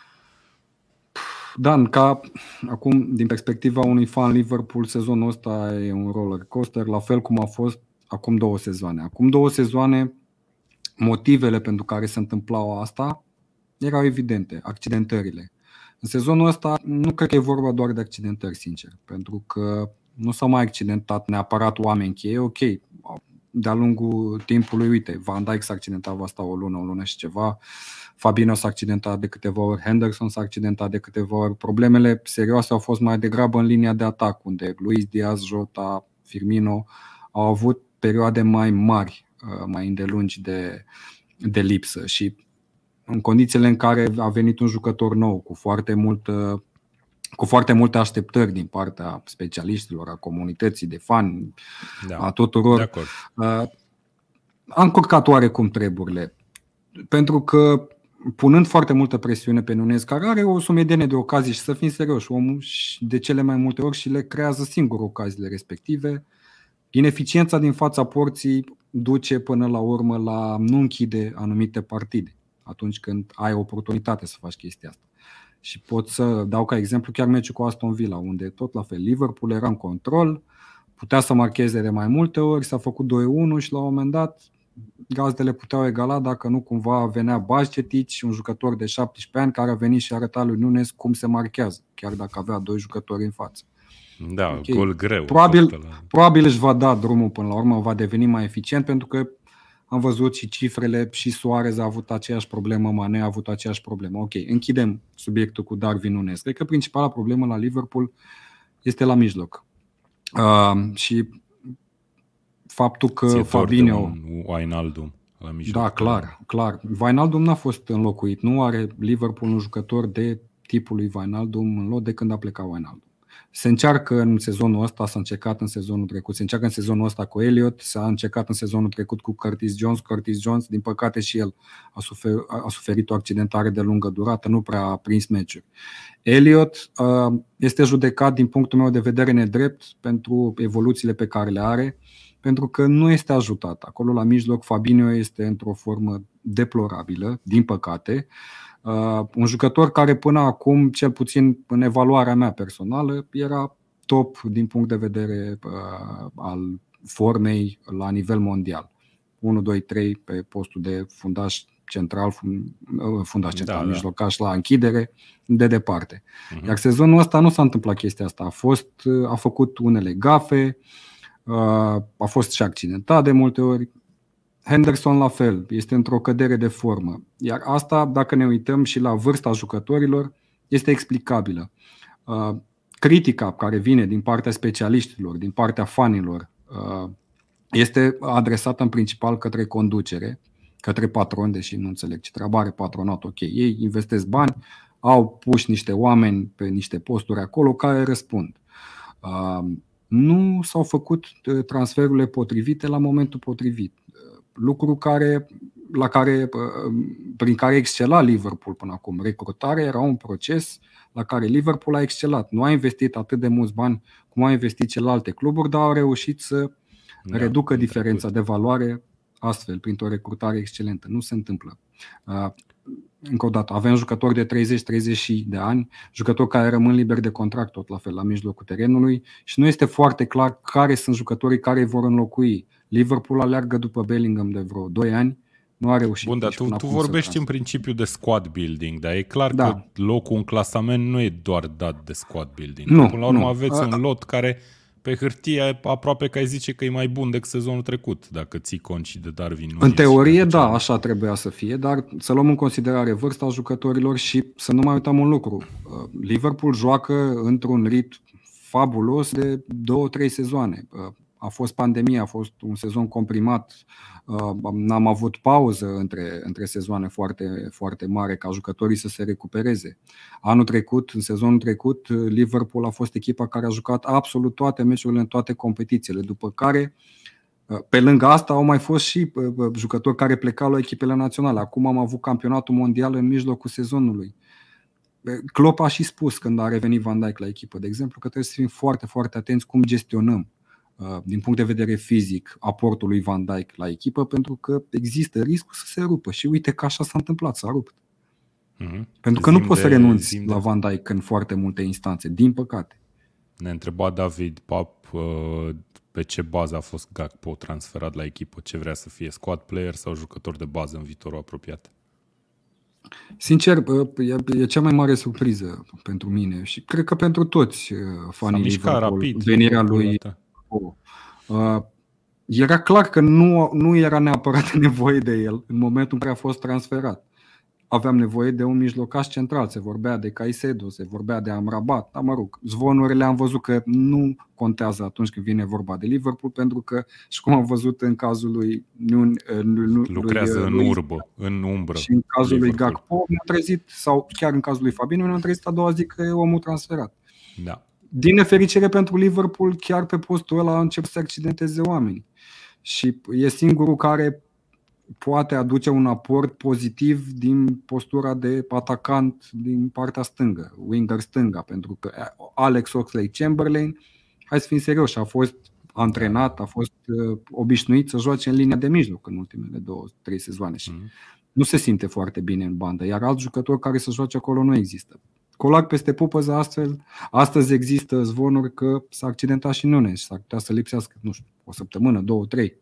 Dan, ca acum, din perspectiva unui fan Liverpool, sezonul ăsta e un roller coaster, la fel cum a fost acum două sezoane. Acum două sezoane, motivele pentru care se întâmplau asta erau evidente, accidentările. În sezonul ăsta nu cred că e vorba doar de accidentări, sincer, pentru că nu s-au mai accidentat neapărat oameni cheie. Ok, de-a lungul timpului, uite, Van Dijk s-a accidentat asta o lună, o lună și ceva, Fabinho s-a accidentat de câteva ori, Henderson s-a accidentat de câteva ori. Problemele serioase au fost mai degrabă în linia de atac, unde Luis Diaz, Jota, Firmino au avut perioade mai mari, mai îndelungi de, de lipsă și în condițiile în care a venit un jucător nou cu foarte multă cu foarte multe așteptări din partea specialiștilor, a comunității de fani, da, a tuturor, a încurcat oarecum treburile. Pentru că punând foarte multă presiune pe Nunez, care are o sumedenie de ocazii și să fim serioși, omul de cele mai multe ori și le creează singur ocaziile respective, ineficiența din fața porții duce până la urmă la nu închide anumite partide atunci când ai oportunitate să faci chestia asta. Și pot să dau ca exemplu chiar meciul cu Aston Villa, unde tot la fel Liverpool era în control, putea să marcheze de mai multe ori, s-a făcut doi unu și la un moment dat gazdele puteau egala dacă nu cumva venea Bajcetic, un jucător de șaptesprezece ani care a venit și arăta lui Nunes cum se marchează, chiar dacă avea doi jucători în față. Da, okay. Gol greu. Probabil, probabil își va da drumul până la urmă, va deveni mai eficient, pentru că am văzut și cifrele, și Suarez a avut aceeași problemă, Mane a avut aceeași problemă. Ok, închidem subiectul cu Darwin Nunes. Cred că principala problemă la Liverpool este la mijloc. Uh, și faptul că Ție Fabinho... Wijnaldum la mijloc. Da, clar, clar. Wijnaldum n-a fost înlocuit. Nu are Liverpool un jucător de tipul lui Wijnaldum în loc de când a plecat Wijnaldum. Se încearcă în sezonul ăsta, s-a încercat în sezonul trecut, se încearcă în sezonul ăsta cu Elliot, s-a încercat în sezonul trecut cu Curtis Jones. Curtis Jones, din păcate și el a suferit, a suferit o accidentare de lungă durată, nu prea a prins meciuri. Elliot uh, este judecat din punctul meu de vedere nedrept pentru evoluțiile pe care le are, pentru că nu este ajutat. Acolo la mijloc Fabinho este într-o formă deplorabilă, din păcate. Uh, un jucător care până acum, cel puțin în evaluarea mea personală, era top din punct de vedere uh, al formei la nivel mondial. unu, doi, trei pe postul de fundaș central, fundaș central, da, mijlocaș la închidere, de departe. Uh-huh. Iar sezonul ăsta nu s-a întâmplat chestia asta. A, fost, a făcut unele gafe, uh, a fost și accidentat de multe ori. Henderson la fel, este într-o cădere de formă. Iar asta, dacă ne uităm și la vârsta jucătorilor, este explicabilă. Critica care vine din partea specialiștilor, din partea fanilor, este adresată în principal către conducere, către patron, deși nu înțeleg ce treabă are patronat. Ok, ei investesc bani, au pus niște oameni pe niște posturi acolo care răspund. Nu s-au făcut transferurile potrivite la momentul potrivit. Lucru care, la care, prin care excela Liverpool până acum. Recrutarea era un proces la care Liverpool a excelat. Nu a investit atât de mulți bani cum au investit celelalte cluburi, dar au reușit să da, reducă diferența de valoare astfel, printr-o recrutare excelentă. Nu se întâmplă. Încă o dată, avem jucători de treizeci treizeci de ani, jucători care rămân liberi de contract tot la fel la mijlocul terenului și nu este foarte clar care sunt jucătorii care îi vor înlocui. Liverpool aleargă după Bellingham de vreo doi ani, nu a reușit. Bun, dar tu, tu vorbești în principiu de squad building, dar e clar da. că locul în clasament nu e doar dat de squad building. Nu, Până la urmă nu. aveți un lot care pe hârtie aproape că ai zice că e mai bun decât sezonul trecut, dacă ții cont și de Darwin Nunes. În teorie, da, așa trebuia să fie, dar să luăm în considerare vârsta jucătorilor și să nu mai uităm un lucru. Liverpool joacă într-un ritm fabulos de două, trei sezoane. A fost pandemie, a fost un sezon comprimat, n-am avut pauză între, între sezoane foarte, foarte mare ca jucătorii să se recupereze. Anul trecut, în sezonul trecut, Liverpool a fost echipa care a jucat absolut toate meciurile în toate competițiile, după care, pe lângă asta, au mai fost și jucători care plecau la echipele naționale. Acum am avut campionatul mondial în mijlocul sezonului. Klopp a și spus când a revenit Van Dijk la echipă, de exemplu, că trebuie să fim foarte, foarte atenți cum gestionăm din punct de vedere fizic aportul lui Van Dijk la echipă, pentru că există riscul să se rupă. Și uite că așa s-a întâmplat, s-a rupt. Mm-hmm. Pentru că zim nu poți de, să renunți la Van Dijk în foarte multe instanțe, din păcate. Ne întreba David Pap pe ce bază a fost Gakpo transferat la echipă, ce vrea să fie, squad player sau jucător de bază în viitorul apropiat? Sincer, e, e cea mai mare surpriză pentru mine și cred că pentru toți fanii Liverpool, rapid, venirea lui. Uh, era clar că nu, nu era neapărat nevoie de el în momentul în care a fost transferat. Aveam nevoie de un mijlocaș central, se vorbea de Caicedo, se vorbea de Amrabat, dar mă rog, zvonurile am văzut că nu contează atunci când vine vorba de Liverpool, pentru că, și cum am văzut în cazul lui, lui, lui lucrează lui, în lui, urbă, în umbră. Și în cazul Liverpool. lui Gakpo ne-a trezit, sau chiar în cazul lui Fabinho ne-a trezit a doua zi că e omul transferat. Da. Din nefericire pentru Liverpool, chiar pe postul ăla a început să accidenteze oamenii. Și e singurul care poate aduce un aport pozitiv din postura de atacant din partea stângă, winger stânga, pentru că Alex Oxlade-Chamberlain, hai să fim serioși, a fost antrenat, a fost uh, obișnuit să joace în linia de mijloc în ultimele două, trei sezoane și mm. nu se simte foarte bine în bandă, iar alt jucător care să joace acolo nu există. Colac peste pupăză, astfel, astăzi există zvonuri că s-a accidentat și Nunes și s-ar putea să lipsească, nu știu, o săptămână, două, trei.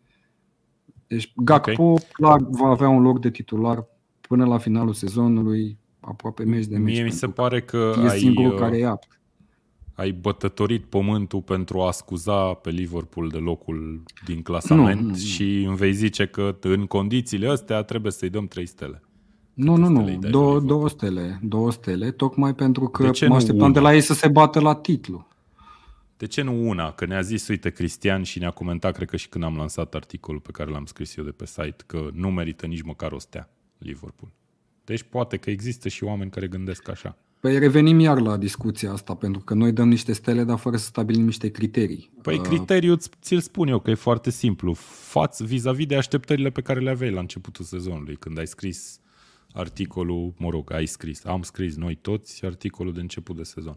Deci Gakpo okay. clar va avea un loc de titular până la finalul sezonului, aproape meci de meci. Mie mi se pare că e ai, singurul care e apt. Ai bătătorit pământul pentru a scuza pe Liverpool de locul din clasament nu, nu, și îmi vei zice că în condițiile astea trebuie să-i dăm trei stele. Nu, nu, nu, două, două stele, două stele, tocmai pentru că mă așteptam una? de la ei să se bată la titlu. De ce nu una? Că ne-a zis, uite, Cristian și ne-a comentat, cred că și când am lansat articolul pe care l-am scris eu de pe site, că nu merită nici măcar o stea Liverpool. Deci poate că există și oameni care gândesc așa. Păi revenim iar la discuția asta, pentru că noi dăm niște stele, dar fără să stabilim niște criterii. Păi criteriul ți-l spun eu, că e foarte simplu. Fați vis-a-vis de așteptările pe care le aveai la începutul sezonului, când ai scris articolul, mă rog, ai scris, am scris noi toți articolul de început de sezon.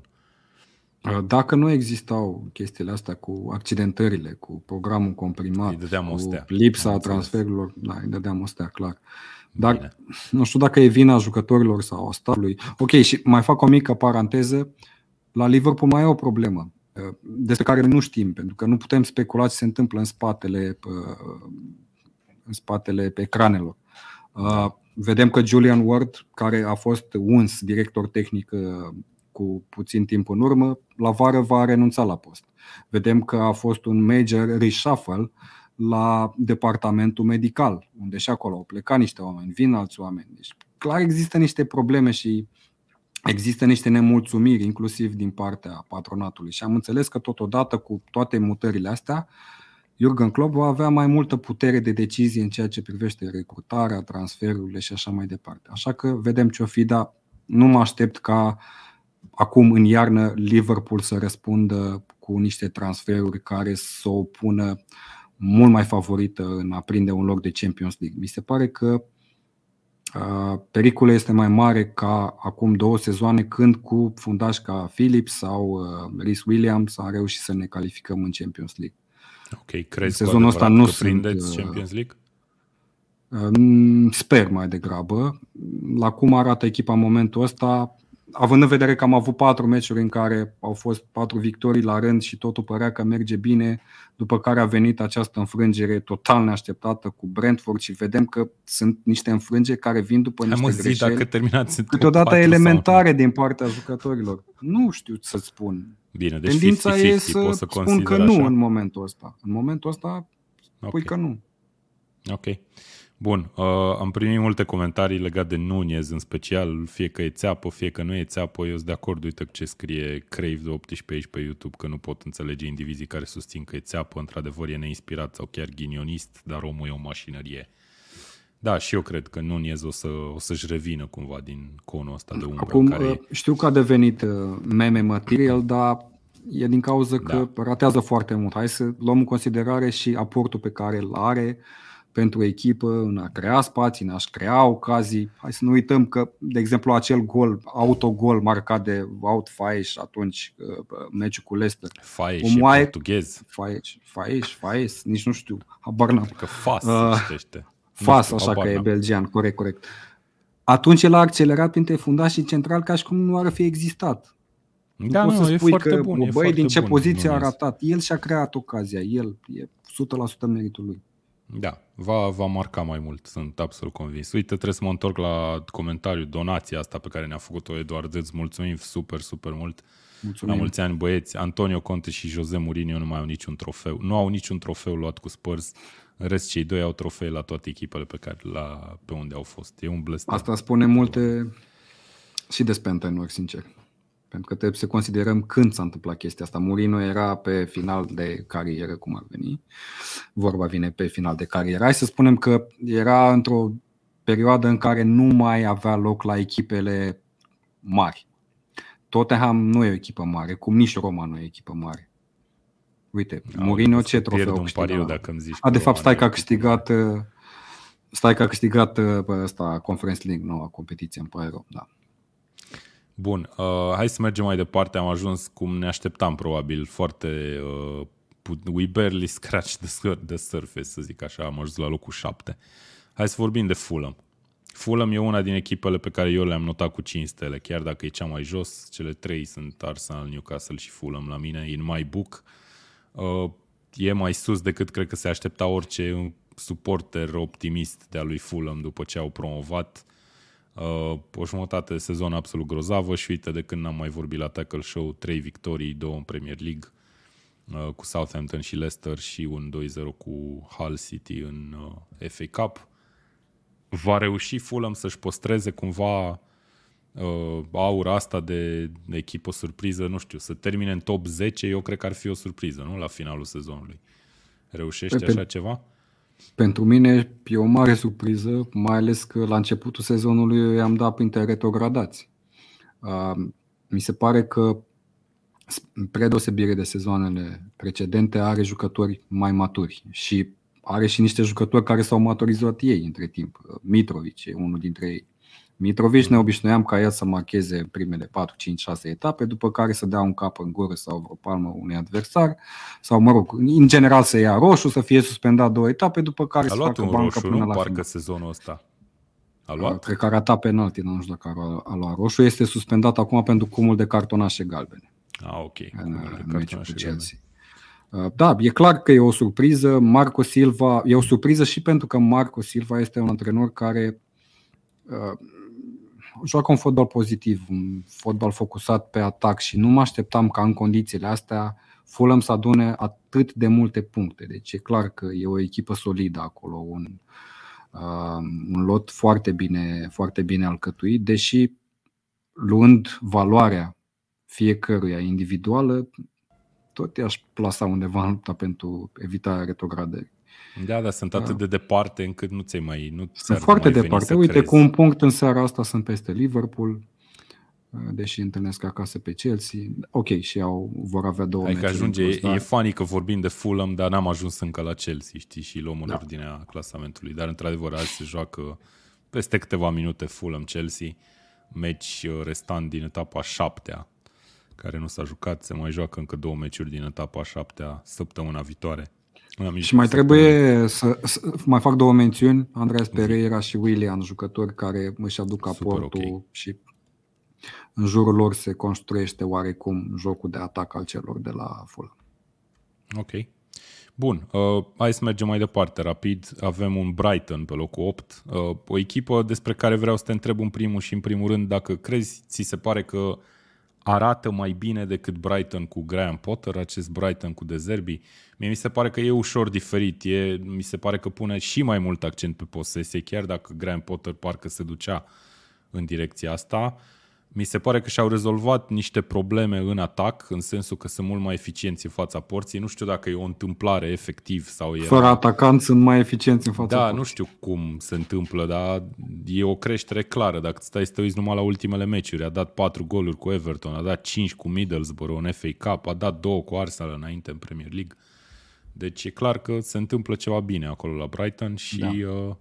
Dacă nu existau chestiile astea cu accidentările, cu programul comprimat, cu lipsa transferurilor, da, îi dădeam o stea, clar. Dar Bine. nu știu dacă e vina jucătorilor sau a statului. Ok, și mai fac o mică paranteză. La Liverpool mai e o problemă despre care nu știm, pentru că nu putem specula ce se întâmplă în spatele, în spatele ecranelor. Vedem că Julian Ward, care a fost uns director tehnic cu puțin timp în urmă, la vară va renunța la post. Vedem că a fost un major reshuffle la departamentul medical, unde și acolo au plecat niște oameni, vin alți oameni. Deci, clar există niște probleme și există niște nemulțumiri, inclusiv din partea patronatului. Și am înțeles că totodată cu toate mutările astea, Jurgen Klopp va avea mai multă putere de decizie în ceea ce privește recrutarea, transferurile și așa mai departe. Așa că vedem ce-o fi, dar nu mă aștept ca acum în iarnă Liverpool să răspundă cu niște transferuri care să o pună mult mai favorită în a prinde un loc de Champions League. Mi se pare că uh, pericolul este mai mare ca acum două sezoane, când cu fundași ca Phillips sau uh, Rhys Williams am reușit să ne calificăm în Champions League. Ok, crezi sezonul ăsta nu prindeți sunt, Champions League? Uh, sper mai degrabă. La cum arată echipa în momentul ăsta, având în vedere că am avut patru meciuri în care au fost patru victorii la rând și totul părea că merge bine, după care a venit această înfrângere total neașteptată cu Brentford și vedem că sunt niște înfrângeri care vin după niște zi, greșeli, dacă terminați câteodată elementare din partea jucătorilor. Nu știu ce să spun. Bine, deci tendința cincizeci e să, să spun că așa? nu în momentul ăsta. În momentul ăsta okay. spui că nu. Ok. Bun, uh, am primit multe comentarii legate de Nunez în special, fie că e țeapă, fie că nu e țeapă. Eu sunt de acord, uite ce scrie Crave de optsprezece aici pe YouTube, că nu pot înțelege indivizii care susțin că e țeapă, într-adevăr e neinspirat sau chiar ghinionist, dar omul e o mașinărie. Da, și eu cred că Nunez o, să, o să-și revină cumva din conul ăsta de umbră. Acum, care știu că a devenit meme material, dar e din cauza că da. ratează foarte mult. Hai să luăm în considerare și aportul pe care îl are pentru echipă, în a crea spații, în a-și crea ocazii. Hai să nu uităm că, de exemplu, acel gol, autogol marcat de Wout Faes atunci, meciul cu Leicester. Faes e portughez. Faes, Faes, Faes, nici nu știu, habar n-am. Că Fas uh, citește. Fas, așa că e belgian, corect, corect. Atunci el a accelerat printre fundașii central ca și cum nu ar fi existat. Da, nu poți nu, să spui e că, bun, e băi, din ce bun, poziție a ratat. El și-a creat ocazia, el, e o sută la sută meritul lui. Da, va, va marca mai mult, sunt absolut convins. Uite, trebuie să mă întorc la comentariu, donația asta pe care ne-a făcut-o Eduard, îți mulțumim super, super mult. Mulțumim. La mulți ani, băieți. Antonio Conte și Jose Mourinho nu mai au niciun trofeu. Nu au niciun trofeu luat cu Spurs. În rest, cei doi au trofee la toate echipele pe, care, la, pe unde au fost. E un blestem. Asta spune multe și despre antrenori, sincer. Pentru că trebuie să considerăm când s-a întâmplat chestia asta. Mourinho era pe final de carieră, cum ar veni. Vorba vine pe final de carieră. Hai să spunem că era într-o perioadă în care nu mai avea loc la echipele mari. Tottenham nu e o echipă mare, cum nici Roma nu e o echipă mare. Uite, A, Mourinho ce pierd trofeu un câștigat? pariu dacă îmi zici. A, de fapt, stai că a Roma câștigat Stai că a câștigat ăsta Conference League, noua competiție, îmi pare rău, da. Bun, uh, hai să mergem mai departe. Am ajuns cum ne așteptam, probabil, foarte... Uh, we barely scratch the, the surface, să zic așa. Am ajuns la locul șapte. Hai să vorbim de Fulham. Fulham e una din echipele pe care eu le-am notat cu cinci stele, chiar dacă e cea mai jos. Cele trei sunt Arsenal, Newcastle și Fulham la mine, in my book. Uh, e mai sus decât cred că se aștepta orice suporter optimist de-a lui Fulham după ce au promovat. Uh, o jumătate de sezon absolut grozavă și uite, de când n-am mai vorbit la Tackle Show, trei victorii, două în Premier League, uh, cu Southampton și Leicester și un doi zero cu Hull City în uh, F A Cup. Va reuși Fulham să-și păstreze cumva uh, aura asta de, de echipă surpriză, nu știu, să termine în top zece, eu cred că ar fi o surpriză, nu? La finalul sezonului. Reușește Pe, așa ceva? Pentru mine e o mare surpriză, mai ales că la începutul sezonului eu i-am dat printre retrogradați. Uh, mi se pare că, spre deosebire de sezoanele precedente, are jucători mai maturi și are și niște jucători care s-au maturizat ei între timp. Mitrovic e unul dintre ei. Mitrovic ne obișnuiam ca el să marcheze în primele patru, cinci, șase etape, după care să dea un cap în gură sau vreo palmă unui adversar, sau mă rog, în general să ia roșu, să fie suspendat două etape, după care a să luat facă un bancă roșu, până nu? la Parcă final. sezonul ăsta. A luat? Cred că a ratat penalti, nu știu dacă a luat roșu. Este suspendat acum pentru cumul de cartonașe galbene. Ah, ok. În, în meciul cu Chelsea. Da, e clar că e o surpriză. Marco Silva e o surpriză și pentru că Marco Silva este un antrenor care uh, joacă un fotbal pozitiv, un fotbal focusat pe atac și nu mă așteptam ca în condițiile astea Fulham să adune atât de multe puncte. Deci e clar că e o echipă solidă acolo, un, uh, un lot foarte bine, foarte bine alcătuit, deși luând valoarea fiecăruia individuală, tot i-aș plasa undeva în lupta pentru evitarea retrogradării. Da, dar sunt atât de departe încât nu ți mai nu Sunt foarte departe. Uite, crezi. Cu un punct în seara asta sunt peste Liverpool, deși întâlnesc acasă pe Chelsea. Ok, și au, vor avea două meciuri. Adică ajunge, plus, e, e funny că vorbim de Fulham, dar n-am ajuns încă la Chelsea, știi, și luăm în da. ordinea clasamentului. Dar într-adevăr azi se joacă peste câteva minute Fulham-Chelsea, meci restant din etapa șaptea, care nu s-a jucat, se mai joacă încă două meciuri din etapa șaptea săptămâna viitoare. Și mai trebuie să, să mai fac două mențiuni, Andreas Pereira și Willian, jucători care își aduc aportul okay. Și în jurul lor se construiește oarecum jocul de atac al celor de la Fulham. Ok. Bun, uh, hai să mergem mai departe rapid. Avem un Brighton pe locul opt, uh, o echipă despre care vreau să te întreb în primul și în primul rând dacă crezi, ți se pare că arată mai bine decât Brighton cu Graham Potter, acest Brighton cu De Zerbi. Mie mi se pare că e ușor diferit, e, mi se pare că pune și mai mult accent pe posesie, chiar dacă Graham Potter parcă se ducea în direcția asta. Mi se pare că și-au rezolvat niște probleme în atac, în sensul că sunt mult mai eficienți în fața porții. Nu știu dacă e o întâmplare efectiv sau e... Fără atacanți sunt mai eficienți în fața Da, porții. Nu știu cum se întâmplă, dar e o creștere clară. Dacă stai să te uiți numai la ultimele meciuri, a dat patru goluri cu Everton, a dat cinci cu Middlesbrough în F A Cup, a dat două cu Arsenal înainte în Premier League. Deci e clar că se întâmplă ceva bine acolo la Brighton și da. uh,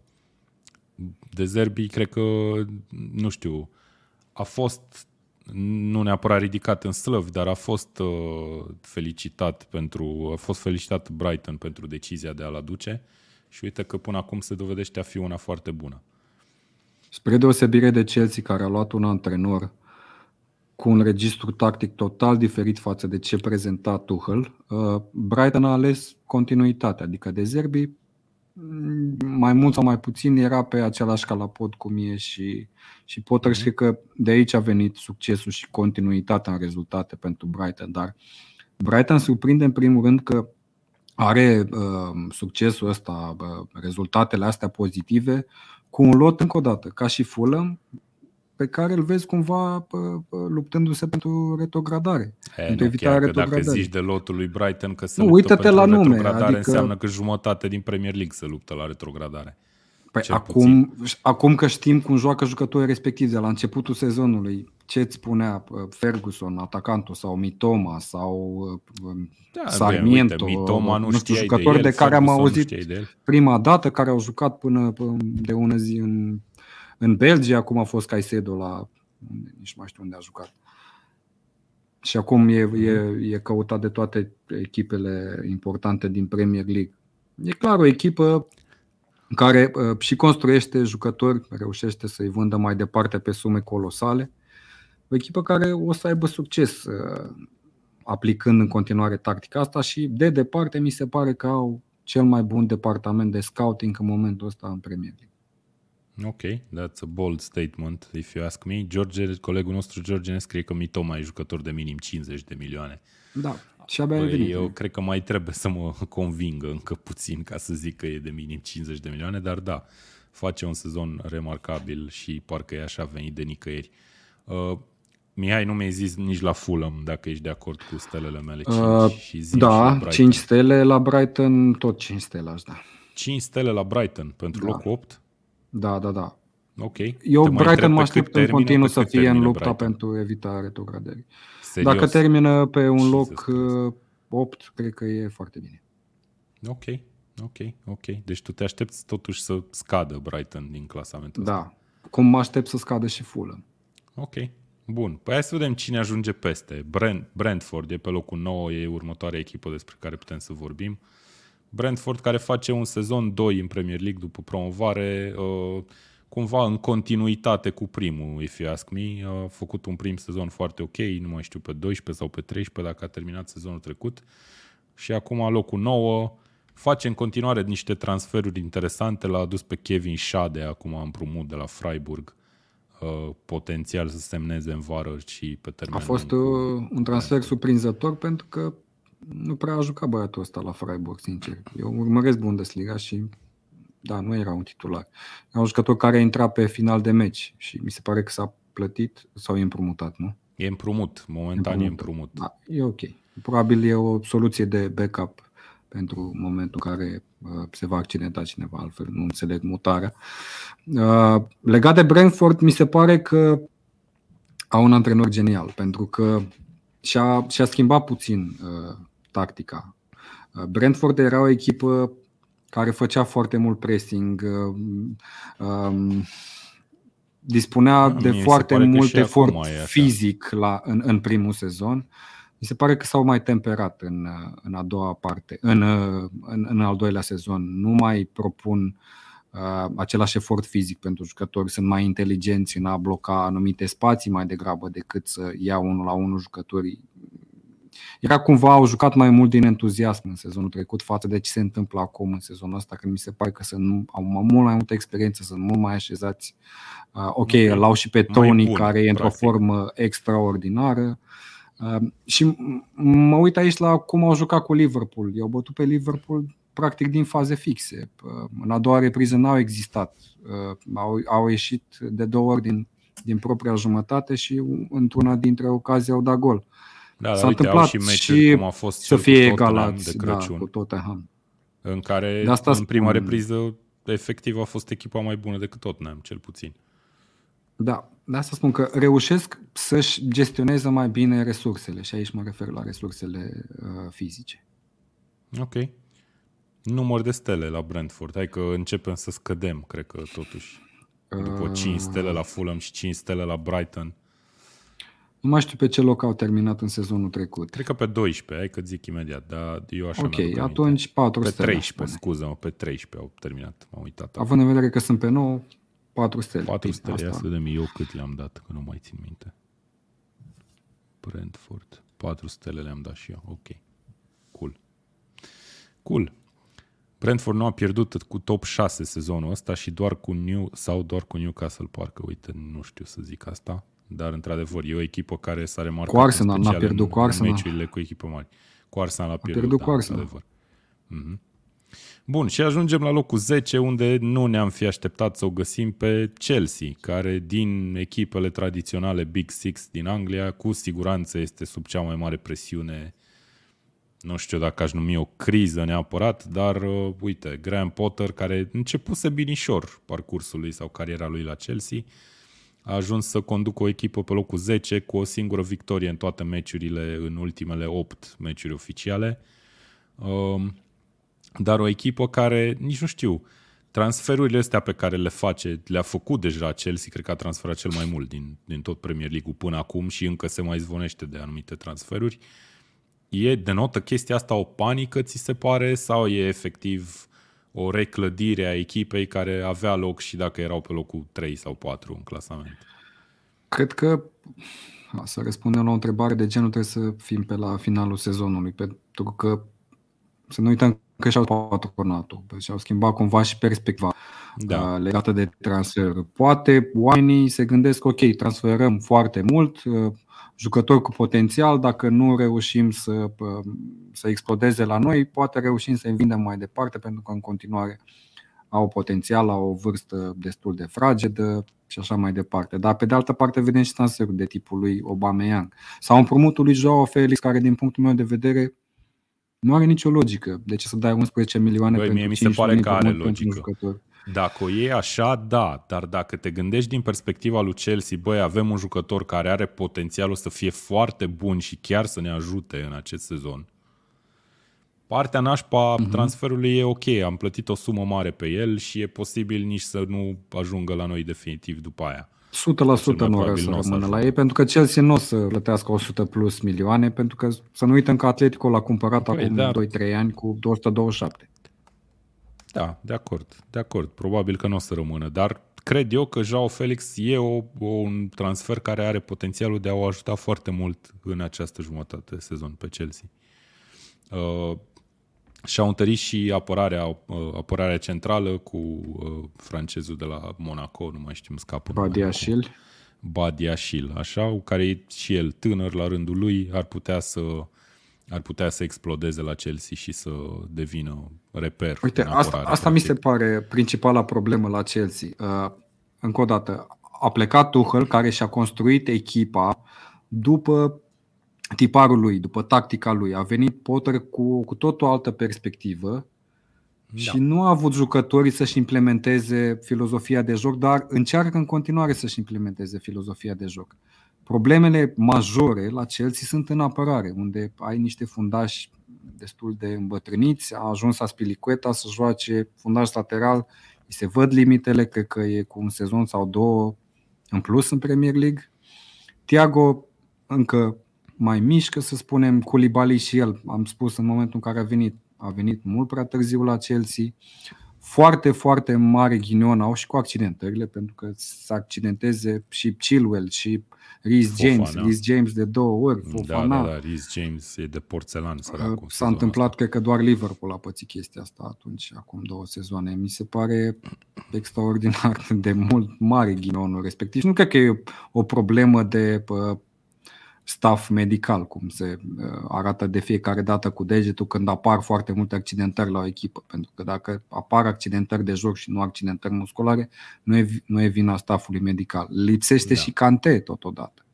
De Zerbi, cred că, nu știu, a fost nu neapărat ridicat în slăvi, dar a fost uh, felicitat pentru a fost felicitat Brighton pentru decizia de a-l aduce și uite că până acum se dovedește a fi una foarte bună. Spre deosebire de Chelsea, care a luat un antrenor cu un registru tactic total diferit față de ce prezenta Tuchel, uh, Brighton a ales continuitatea, adică De Zerbi mai mult sau mai puțin era pe același calapod cum e și, și Potter. Mhm. Și cred că de aici a venit succesul și continuitatea în rezultate pentru Brighton. Dar Brighton surprinde în primul rând că are uh, succesul ăsta, uh, rezultatele astea pozitive cu un lot încă o dată, ca și Fulham, pe care îl vezi cumva uh, luptându-se pentru retrogradare, E, pentru nu, evitarea chiar că dacă retrogradării. zici de lotul lui Brighton că se Nu, luptă uită-te pentru la nume, retrogradare, adică- înseamnă că jumătate din Premier League se luptă la retrogradare. Păi Cel acum, acum că știm cum joacă jucătorii respectivi de la începutul sezonului, ce-ți spunea uh, Ferguson, atacantul, sau Mitoma, sau uh, Da, Sarmiento, uite, Mitoma nu, nu știu, știai jucători de, el, de care am Ferguson nu auzit știai de el. prima dată, care au jucat până de ună zi în, în Belgia, acum a fost Caicedo la, nici mai știu unde a jucat. Și acum e, e, e căutat de toate echipele importante din Premier League. E clar o echipă care uh, și construiește jucători, reușește să-i vândă mai departe pe sume colosale. O echipă care o să aibă succes uh, aplicând în continuare tactica asta și de departe mi se pare că au cel mai bun departament de scouting în momentul ăsta în Premier League. Ok, that's a bold statement, if you ask me. George, colegul nostru George ne scrie că Mitoma e jucător de minim cincizeci de milioane. Da, și abia Băi, revenit. eu cred că mai trebuie să mă convingă încă puțin ca să zic că e de minim cincizeci de milioane, dar da, face un sezon remarcabil și parcă e așa venit de nicăieri. Uh, Mihai, nu mi-ai zis nici la Fulham, dacă ești de acord cu stelele mele cinci Uh, și zi da, și la Brighton. cinci stele la Brighton, tot cinci stele aș da. cinci stele la Brighton pentru Da. locul opt? Da, da, da. Ok. Eu Te mai Brighton întreb mă pe aștept cât în termină, continuu pe să cât fie în termină lupta Brighton? pentru evitarea retrogradării. Serios? Dacă termină pe un Jesus loc Christ. uh, opt, cred că e foarte bine. Ok, ok, ok. Deci tu te aștepți totuși să scadă Brighton din clasamentul ăsta. Da. Cum mă aștept să scadă și Fulham. Ok, bun. Păi hai să vedem cine ajunge peste. Brent, Brentford e pe locul nouă, e următoarea echipă despre care putem să vorbim. Brentford care face un sezon doi în Premier League după promovare, uh, cumva în continuitate cu primul, if you ask me. A făcut un prim sezon foarte ok, nu mai știu pe doisprezece sau pe treisprezece dacă a terminat sezonul trecut. Și acum locul nouă, face în continuare niște transferuri interesante, l-a adus pe Kevin Schade, acum împrumut de la Freiburg, uh, potențial să semneze în vară și pe termen A fost lung cu uh, un transfer surprinzător pentru că nu prea a jucat băiatul ăsta la Freiburg, sincer. Eu urmăresc Bundesliga și da, nu era un titular. Era un jucător care a intrat pe final de meci și mi se pare că s-a plătit sau e împrumutat, nu? E împrumut, momentan e împrumut. Da, e ok. Probabil e o soluție de backup pentru momentul în care uh, se va accidenta cineva, altfel nu înțeleg mutarea. Uh, legat de Brentford, mi se pare că au un antrenor genial, pentru că și-a, și-a schimbat puțin uh, tactica. Uh, Brentford era o echipă care făcea foarte mult pressing, uh, um, dispunea Da, de mie se foarte pare că mult și efort acum e așa. fizic la, în, în primul sezon. Mi se pare că s-au mai temperat în, în a doua parte, în, în, în al doilea sezon. Nu mai propun uh, același efort fizic pentru jucători, sunt mai inteligenți în a bloca anumite spații mai degrabă decât să ia unul la unul jucătorii. Era cumva, au jucat mai mult din entuziasm în sezonul trecut față de ce se întâmplă acum în sezonul ăsta, că mi se pare că sunt, au mult mai multă experiență, sunt mult mai așezați. Uh, ok, Okay. îl au și pe Mai Tony, bun, care e într-o practic. formă extraordinară. Uh, și mă uit aici la cum au jucat cu Liverpool. I-au bătut pe Liverpool practic din faze fixe. Uh, în a doua repriză n-au existat. Uh, au, au ieșit de două ori din, din propria jumătate și într-una dintre ocazii au dat gol. Da, S-a dar uite, întâmplat au și meciuri și cum a fost să cel fie cu Tottenham egalați, de Crăciun, da, cu Tottenham. în care De asta în prima spun. repriză efectiv a fost echipa mai bună decât Tottenham, cel puțin. Da, de asta spun că reușesc să-și gestioneze mai bine resursele și aici mă refer la resursele uh, fizice. Ok. Număr de stele la Brentford. Hai că începem să scădem, cred că totuși. După cinci stele la Fulham și cinci stele la Brighton. Nu mai știu pe ce loc au terminat în sezonul trecut. Cred că pe doisprezece, hai că zic imediat, dar eu așa Ok, mi-aduc aminte. atunci patru Pe stele. treisprezece, scuză-mă, pe treisprezece au terminat, m-am uitat. Având în vedere că sunt pe nouă, patru stele. patru Bine, stele, ia asta. să vedem eu cât le-am dat, că nu mai țin minte. Brentford, patru stele le-am dat și eu, ok. Cool. Cool. Brentford nu a pierdut cu top șase sezonul ăsta și doar cu New sau doar cu Newcastle, parcă, uite, nu știu să zic asta, dar într-adevăr e o echipă care s-a remarcat cu Arsenal, n-a pierdut în, cu Arsenal. în meciurile cu echipe mari. Cu Arsenal a pierdut, a pierdut da, cu Arsenal. într-adevăr. Mm-hmm. Bun, și ajungem la locul zece, unde nu ne-am fi așteptat să o găsim pe Chelsea, care din echipele tradiționale Big Six din Anglia, cu siguranță este sub cea mai mare presiune. Nu știu dacă aș numi o criză neapărat, dar uh, uite, Graham Potter, care începuse binișor parcursului sau cariera lui la Chelsea, a ajuns să conducă o echipă pe locul zece cu o singură victorie în toate meciurile, în ultimele opt meciuri oficiale. Uh, dar o echipă care, nici nu știu, transferurile astea pe care le face, le-a făcut deja Chelsea, cred că a transferat cel mai mult din, din tot Premier League-ul până acum și încă se mai zvonește de anumite transferuri. E, denotă chestia asta o panică, ți se pare, sau e efectiv o reclădire a echipei care avea loc și dacă erau pe locul trei sau patru în clasament? Cred că, să răspundem la o întrebare de genul, trebuie să fim pe la finalul sezonului, pentru că să nu uităm că și-au patronatul, și-au schimbat cumva și perspectiva da. legată de transfer. Poate oamenii se gândesc, ok, transferăm foarte mult, jucători cu potențial, dacă nu reușim să, să explodeze la noi, poate reușim să-i vindem mai departe, pentru că în continuare au potențial, au o vârstă destul de fragedă și așa mai departe. Dar pe de altă parte vedem și transferul de tipul lui Aubameyang sau împrumutul lui Joao Felix, care din punctul meu de vedere nu are nicio logică. De ce să dai unsprezece milioane Băi, pentru mie cinci mi se pare că are logică. Jucător? Dacă o iei așa, da, dar dacă te gândești din perspectiva lui Chelsea, băi, avem un jucător care are potențialul să fie foarte bun și chiar să ne ajute în acest sezon. Partea nașpa uh-huh. transferului e ok, am plătit o sumă mare pe el și e posibil nici să nu ajungă la noi definitiv după aia. o sută la sută nu o să rămână la ei, pentru că Chelsea nu o să plătească o sută plus milioane, pentru că să nu uităm că Atletico l-a cumpărat păi, acum da. doi trei ani cu două sute douăzeci și șapte. Da, de acord, de acord. Probabil că nu o să rămână, dar cred eu că Joao Felix e o, o, un transfer care are potențialul de a o ajuta foarte mult în această jumătate de sezon pe Chelsea. Uh, și-au întărit și apărarea, uh, apărarea centrală cu uh, francezul de la Monaco, nu mai știu, îmi scapă. Badiashile. Badiashile, așa, care e și el tânăr la rândul lui, ar putea să ar putea să explodeze la Chelsea și să devină reper. Uite, asta, asta mi se pare principala problemă la Chelsea. Uh, încă o dată, a plecat Tuchel, care și-a construit echipa după tiparul lui, după tactica lui. A venit Potter cu, cu tot o altă perspectivă da. și nu a avut jucătorii să-și implementeze filozofia de joc, dar încearcă în continuare să-și implementeze filozofia de joc. Problemele majore la Chelsea sunt în apărare, unde ai niște fundași destul de îmbătrâniți. A ajuns Azpilicueta să joace fundaș lateral, îi se văd limitele, cred că e cu un sezon sau două în plus în Premier League. Thiago încă mai mișcă, să spunem. Koulibaly și el, am spus în momentul în care a venit, a venit mult prea târziu la Chelsea. Foarte, foarte mare ghinion au și cu accidentările, pentru că să accidenteze și Chilwell și Reece James, Reece James de două ori, Fofana. Da, da, da, Reece James e de porțelan, săracul. S-a întâmplat, asta. Cred că doar Liverpool a pățit chestia asta atunci, acum două sezoane. Mi se pare extraordinar de mult mare ghinionul respectiv. Și nu cred că e o problemă de staff medical, cum se arată de fiecare dată cu degetul când apar foarte multe accidentări la o echipă. Pentru că dacă apar accidentări de joc și nu accidentări musculare, nu e, nu e vina staffului medical. Lipsește da. și Kanté totodată.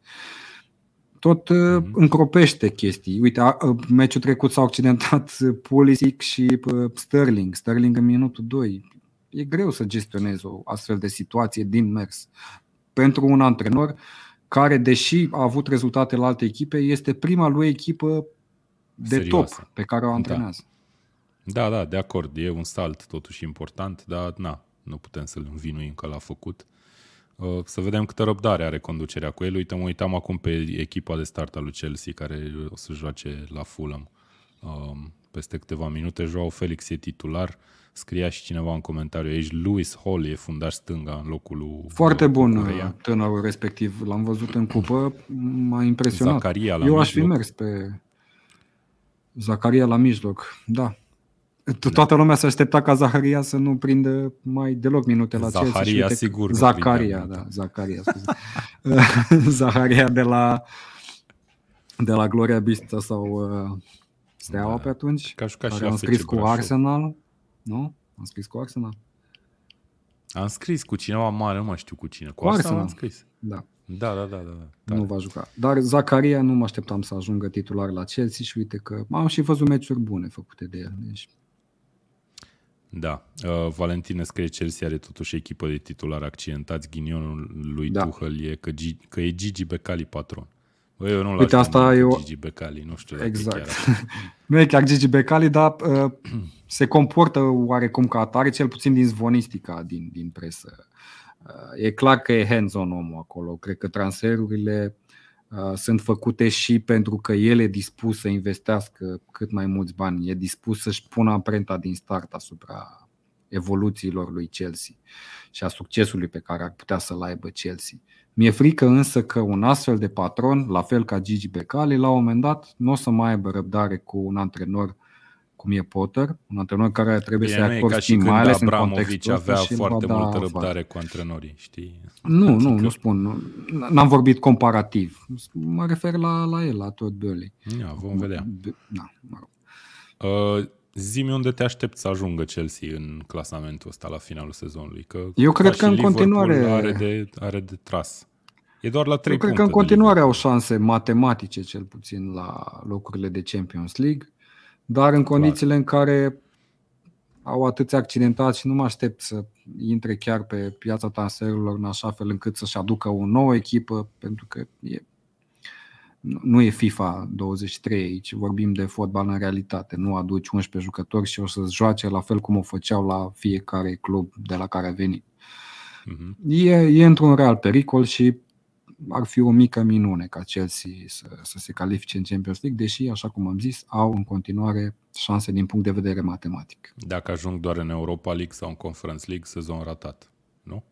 Tot mm-hmm. încropește chestii. Uite, meciul trecut s-au accidentat Pulisic și Sterling. Sterling în minutul doi. E greu să gestionezi o astfel de situație din mers. Pentru un antrenor care, deși a avut rezultate la alte echipe, este prima lui echipă de serioasă. Top pe care o antrenează. Da. da, da, de acord. E un salt totuși important, dar na, nu putem să-l învinuim că l-a făcut. Să vedem câtă răbdare are conducerea cu el. Uite, mă uitam acum pe echipa de start al lui Chelsea, care o să joace la Fulham peste câteva minute. Joao Felix e titular. Scria și cineva în comentariu aici, Lewis Hall e fundaș stânga în locul lui. Foarte bun tânărul respectiv. L-am văzut în cupă, m-a impresionat. Zacaria la Eu mijloc. aș fi mers pe Zacaria la mijloc, da. Toată lumea se aștepta ca Zaharia să nu prindă mai deloc minute la Chelsea. Zaharia, sigur. Zaharia, da, Zaharia, scuze. Zaharia de la de la Gloria Bista sau uh, Steaua, da, pe atunci. Ca jucat care am scris cu Arsenal, nu? Am scris cu Arsenal. Am scris cu cineva mare, nu mai știu cu cine. Cu, cu Arsenal, Arsenal am scris. Da. Da, da, da, da, da. Nu va juca. Dar Zaharia nu mă așteptam să ajungă titular la Chelsea și uite că am și văzut meciuri bune făcute de el. Deci... Da. Uh, Valentin scrie Chelsea are totuși echipă de titulari accidentați. Ghinionul lui da. Tuchel e că, G- că e Gigi Becali patron. Bă, eu nu uite, asta e o... Gigi Becali, nu știu. Exact. Nu e chiar Gigi Becali, dar uh, se comportă oarecum ca atare, cel puțin din zvonistica din, din presă. Uh, e clar că e hands-on omul acolo. Cred că transferurile uh, sunt făcute și pentru că el e dispus să investească cât mai mulți bani. E dispus să-și pună amprenta din start asupra evoluțiilor lui Chelsea și a succesului pe care ar putea să-l aibă Chelsea. Mi-e frică însă că un astfel de patron, la fel ca Gigi Becali, la un moment dat nu o să mai aibă răbdare cu un antrenor cum e Potter, un antrenor care trebuie Bine, să-i acorde timp, mai ales în contextul avea ăsta foarte da multă răbdare afară. cu antrenorii, știi? Nu, adică... nu, nu spun. Nu, n-am vorbit comparativ. Mă refer la, la el, la Todd Boehly. Ia, vom vedea. Da, mă rog. Uh, zi-mi unde te aștepți să ajungă Chelsea în clasamentul ăsta la finalul sezonului. Că Eu cred că în continuare are de, are de tras. E doar la trei Eu cred puncte. că în continuare au șanse matematice, cel puțin, la locurile de Champions League, dar în condițiile în care au atâția accidentați și nu mă aștept să intre chiar pe piața transferurilor în așa fel încât să-și aducă o nouă echipă, pentru că e, nu e FIFA douăzeci și trei aici, vorbim de fotbal în realitate. Nu aduci unsprezece jucători și o să joace la fel cum o făceau la fiecare club de la care a venit. Uh-huh. E, e într-un real pericol și ar fi o mică minune ca Chelsea să, să se califice în Champions League, deși, așa cum am zis, au în continuare șanse din punct de vedere matematic. Dacă ajung doar în Europa League sau în Conference League, sezon ratat, nu?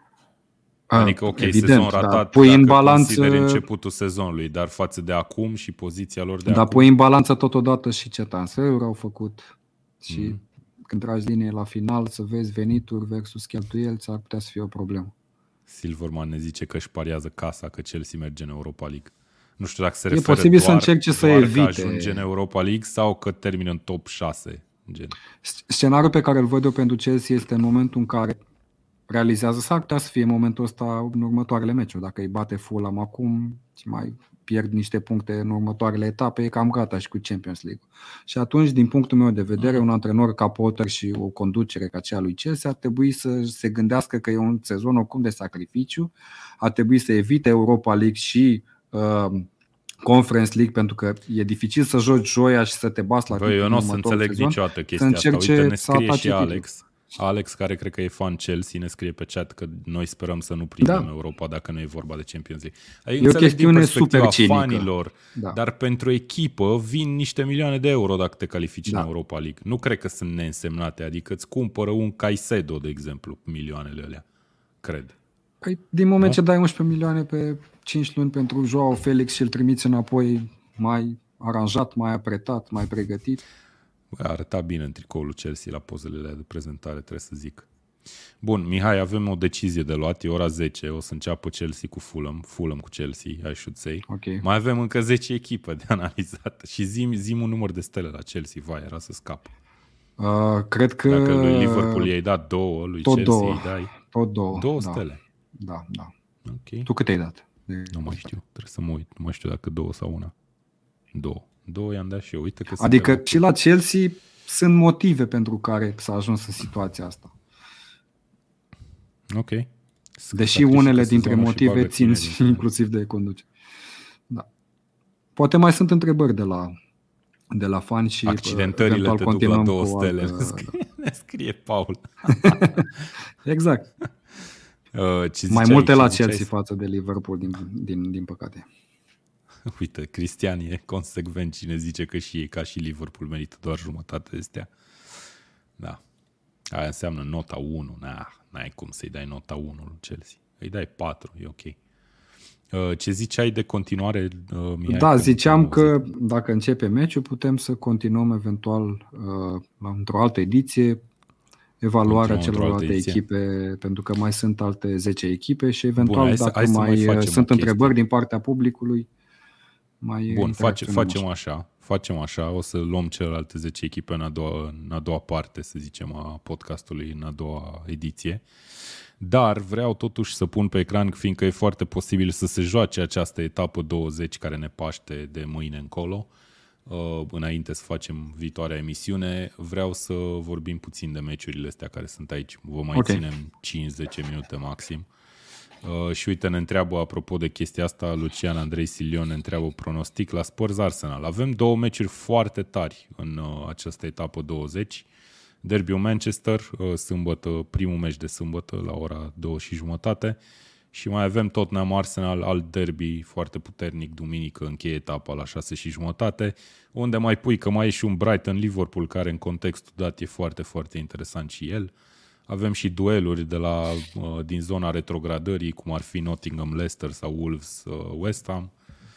Adică, ok, evident, sezon ratat pui dacă în balanță consideri începutul sezonului, dar față de acum și poziția lor de dar acum... Dar pui în balanță totodată și ce transferuri au făcut și mm. când tragi linie la final să vezi venituri versus cheltuieli, ar putea să fie o problemă. Silverman ne zice că își pariază casa că Chelsea merge în Europa League. Nu știu dacă se e referă posibil doar, să încerce să doar evite. că ajunge în Europa League sau că termină în top șase. Gen. Scenariul pe care îl văd eu pentru Chelsea este în momentul în care realizează, s-ar putea să fie în momentul ăsta în următoarele meciuri. Dacă îi bate Fulham acum și mai pierd niște puncte în următoarele etape, e cam gata și cu Champions League. Și atunci, din punctul meu de vedere, un antrenor ca Potter și o conducere ca cea lui Chelsea ar trebui să se gândească că e un sezon oricum de sacrificiu, ar trebui să evite Europa League și uh, Conference League, pentru că e dificil să joci joia și să te bați la titlul. Eu nu o să înțeleg sezon, niciodată chestia asta. Uite, ne scrie și Alex. Titlul. Alex, care cred că e fan Chelsea, ne scrie pe chat că noi sperăm să nu prindem da. Europa dacă nu e vorba de Champions League. Adică e o chestiune super cinică. Fanilor, da. Dar pentru echipă vin niște milioane de euro dacă te califici da. în Europa League. Nu cred că sunt neînsemnate, adică îți cumpără un Caicedo, de exemplu, milioanele alea, cred. Păi, din moment da? ce dai unsprezece milioane pe cinci luni pentru Joao Felix și îl trimiți înapoi mai aranjat, mai apretat, mai pregătit. Arăta bine în tricoul Chelsea la pozele de prezentare, trebuie să zic. Bun, Mihai, avem o decizie de luat, e ora zece, o să înceapă Chelsea cu Fulham, Fulham cu Chelsea, I should say. Okay. Mai avem încă zece echipe de analizat și zi-mi, zi-mi un număr de stele la Chelsea, vai, era să scap. Uh, cred că... Dacă lui Liverpool i-ai dat două, lui tot Chelsea două. îi dai tot două, două da. stele. Da, da. Okay. Tu cât ai dat? Nu mai știu, trebuie să mă uit, nu mai știu dacă două sau una. Două. Două i-am dat și eu, uite că adică și la Chelsea sunt motive pentru care s-a ajuns în situația asta. Ok. Deși unele dintre motive țin inclusiv de conducere. Da. Poate mai sunt întrebări de la, de la fani și accidentările te duc la două stele. Altă... Ne scrie Paul. Exact. Uh, ce mai multe aici, la Chelsea față de Liverpool, din, din, din păcate. Uite, Cristian e consecvent și ne zice că și ei, ca și Liverpool, merită doar jumătate de astea. Da. Aia înseamnă nota unu. Nah, n-ai cum să-i dai nota unu lui Chelsea. Îi dai patru, e ok. Ce ziceai de continuare, Mihai? Da, ziceam că dacă începe meciul, putem să continuăm eventual într-o altă ediție evaluarea celorlalte echipe, pentru că mai sunt alte zece echipe și eventual Bun, dacă să, mai, mai sunt întrebări din partea publicului, mai Bun, face, facem așa. așa. Facem așa, o să luăm celelalte zece echipe în a doua, în a doua parte, să zicem, a podcastului, în a doua ediție. Dar vreau totuși să pun pe ecran, fiindcă e foarte posibil să se joace această etapă douăzeci care ne paște de mâine încolo, înainte să facem viitoarea emisiune. Vreau să vorbim puțin de meciurile astea care sunt aici. Vă mai okay. ținem cinci zece minute maxim. Uh, și uite, ne întreabă, apropo de chestia asta, Lucian Andrei Silion ne întreabă pronostic la Spurs Arsenal. Avem două meciuri foarte tari în uh, această etapă douăzeci. Derby-ul Manchester, uh, sâmbătă, primul meci de sâmbătă la ora două și jumătate. Și mai avem Tottenham Arsenal, alt derby foarte puternic, duminică, încheie etapa la șase și jumătate, unde mai pui că mai e și un Brighton Liverpool, care în contextul dat e foarte, foarte interesant și el. Avem și dueluri de la, din zona retrogradării, cum ar fi Nottingham Leicester sau Wolves West Ham.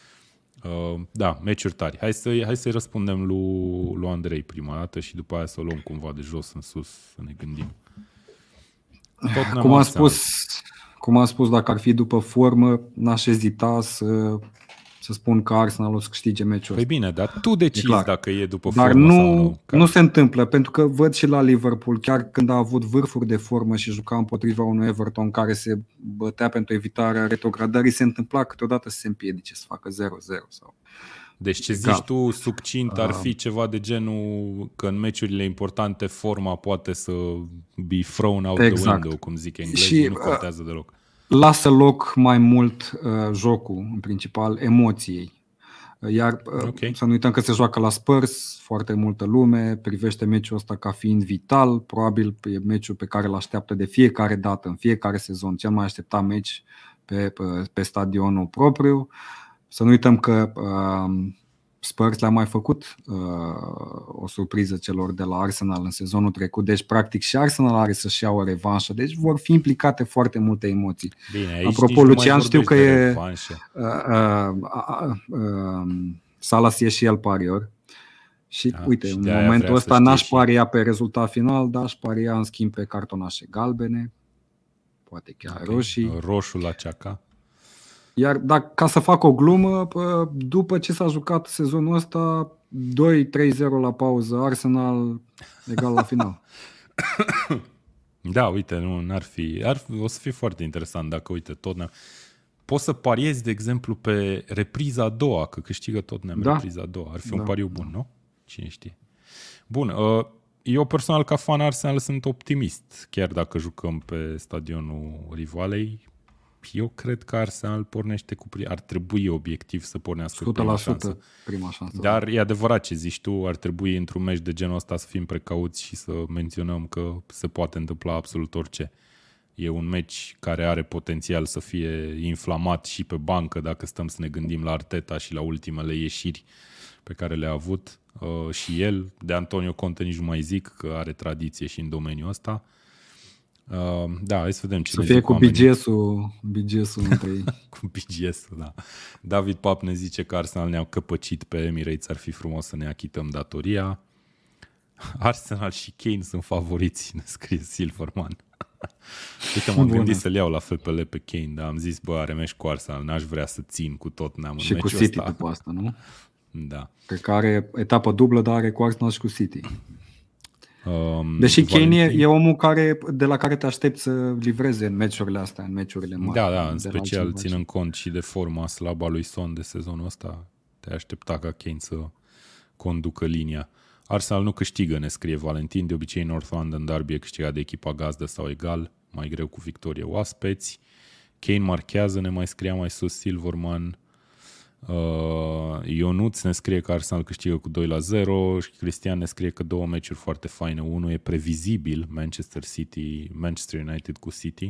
Da, meciuri tari. Hai, să, hai să-i răspundem lui, lui Andrei prima dată și după aia să o luăm cumva de jos în sus, să ne gândim. Tottenham cum am spus, cum am spus, dacă ar fi după formă, n-aș ezita să... să spun că Arsenal o să câștige meciul ăsta. Păi bine, dar tu decizi dacă e după dar formă nu, sau nu. Dar nu se întâmplă, pentru că văd și la Liverpool, chiar când a avut vârfuri de formă și juca împotriva unui Everton care se bătea pentru evitarea retrogradării, se întâmpla câteodată să se împiedice, să facă zero zero. Sau... Deci ce zici tu, succint, ar fi ceva de genul că în meciurile importante forma poate să be thrown out exact. the window, cum zic englezii, și, nu contează deloc. Lasă loc mai mult uh, jocul, în principal, emoției. Iar uh, okay. să nu uităm că se joacă la Spurs, foarte multă lume privește meciul ăsta ca fiind vital. Probabil e meciul pe care îl așteaptă de fiecare dată, în fiecare sezon, cel mai așteptat meci pe, pe, pe stadionul propriu. Să nu uităm că uh, Spurs le-a mai făcut uh, o surpriză celor de la Arsenal în sezonul trecut. Deci, practic, și Arsenal are să-și ia o revanșă. Deci vor fi implicate foarte multe emoții. Bine, apropo, Lucian, știu că e uh, uh, uh, uh, Salas e și el parior. Și da, uite, și în momentul ăsta n-aș paria pe rezultat final, dar aș paria în schimb pe cartonașe galbene, poate chiar okay. roșii. Roșu la ceaca. Iar dacă, ca să fac o glumă, după ce s-a jucat sezonul ăsta, doi trei zero la pauză, Arsenal egal la final. Da, uite, nu n-ar fi, ar, o să fie foarte interesant dacă, uite, Tottenham. Poți să pariezi, de exemplu, pe repriza a doua, că câștigă Tottenham da. repriza a doua. Ar fi da. un pariu bun, nu? Cine știe. Bun, eu personal, ca fan Arsenal, sunt optimist, chiar dacă jucăm pe stadionul rivalei. Eu cred că Arsenal pornește cu pri- ar trebui obiectiv să pornească cu prima șansă. prima șansă. Dar e adevărat ce zici tu, ar trebui într-un meci de genul ăsta să fim precauți și să menționăm că se poate întâmpla absolut orice. E un meci care are potențial să fie inflamat și pe bancă, dacă stăm să ne gândim la Arteta și la ultimele ieșiri pe care le-a avut uh, și el. De Antonio Conte nici nu mai zic, că are tradiție și în domeniul ăsta. Uh, da, hai să vedem ce să fie cu B G S-ul, B G S-ul între ei. Cu B G S-ul, da. David Pap ne zice că Arsenal ne-au căpăcit pe Emirates, ar fi frumos să ne achităm datoria. Arsenal și Kane sunt favoriți, ne scrie Silverman. Uite, m-am gândit să-l iau la F P L pe Kane, dar am zis, bă, are meci cu Arsenal, n-aș vrea să țin cu Tottenham și în cu City ăsta. După asta, nu? Da. Cred că are etapă dublă, dar are cu Arsenal și cu City. Um, Deși Kane e, e omul care, de la care te aștepți să livreze în meciurile astea, în meciurile mari. Da, da, în special ținând cont și de forma slabă a lui Son de sezonul ăsta, te aștepta ca Kane să conducă linia. Arsenal nu câștigă, ne scrie Valentin, de obicei North London Derby e câștigat de echipa gazdă sau egal, mai greu cu victorie oaspeți. Kane marchează, ne mai scria mai sus Silverman. Uh, Ionuț ne scrie că Arsenal câștigă cu doi la zero și Cristian ne scrie că două meciuri foarte faine. Unul e previzibil, Manchester City, Manchester United cu City.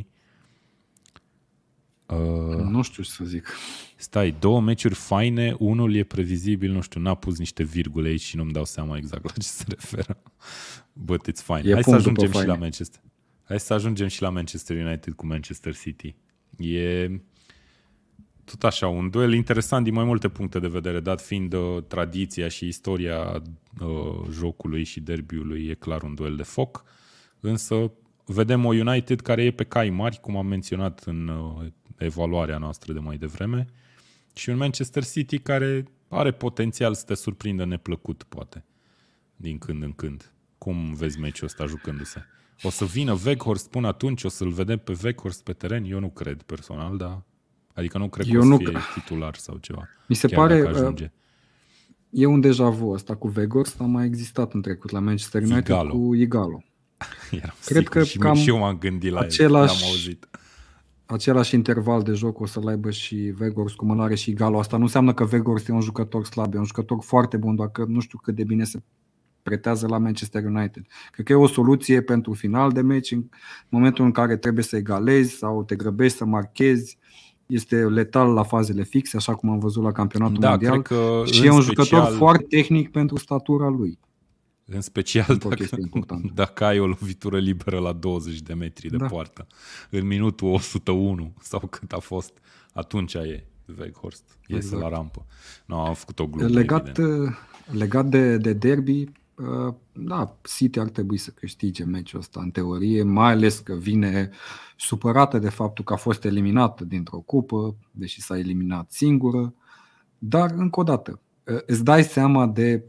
Uh, nu știu ce să zic. Stai, două meciuri faine, unul e previzibil, nu știu, n-a pus niște virgule aici și nu-mi dau seama exact la ce se referă. But it's fine. E Hai să ajungem și la Manchester. Hai să ajungem și la Manchester United cu Manchester City. E... tot așa, un duel interesant din mai multe puncte de vedere, dat fiind uh, tradiția și istoria uh, jocului și derbiului, e clar un duel de foc. Însă vedem o United care e pe cai mari, cum am menționat în uh, evaluarea noastră de mai devreme, și un Manchester City care are potențial să te surprindă neplăcut, poate, din când în când. Cum vezi meciul ăsta jucându-se? O să vină Weghorst până atunci, o să-l vedem pe Weghorst pe teren? Eu nu cred personal, dar adică nu cred că Eu o să nu... fie titular sau ceva. Mi se chiar pare, dacă ajunge. E un deja vu ăsta cu Weghorst, a mai existat în trecut la Manchester United Igalo. cu Igalo. Eram cred sigur, că și, cam și eu m-am gândit la același, el, l-am auzit. Același interval de joc o să-l aibă și Weghorst, cum îl are și Igalo. Asta nu înseamnă că Weghorst e un jucător slab, e un jucător foarte bun, doar că nu știu cât de bine se pretează la Manchester United. Cred că e o soluție pentru final de meci, în momentul în care trebuie să egalezi sau te grăbești să marchezi. Este letal la fazele fixe, așa cum am văzut la campionatul da, mondial. Cred că și e un special, jucător foarte tehnic pentru statura lui. În special dacă, dacă ai o lovitură liberă la douăzeci de metri de da. poartă. În minutul o sută unu sau cât a fost, atunci e Weghorst. Iese exact. la rampă. Nu, am făcut o glumă, Legat, legat de, de derby, da, City ar trebui să câștige meciul ăsta în teorie, mai ales că vine supărată de faptul că a fost eliminată dintr-o cupă, deși s-a eliminat singură. Dar, încă o dată, îți dai seama de,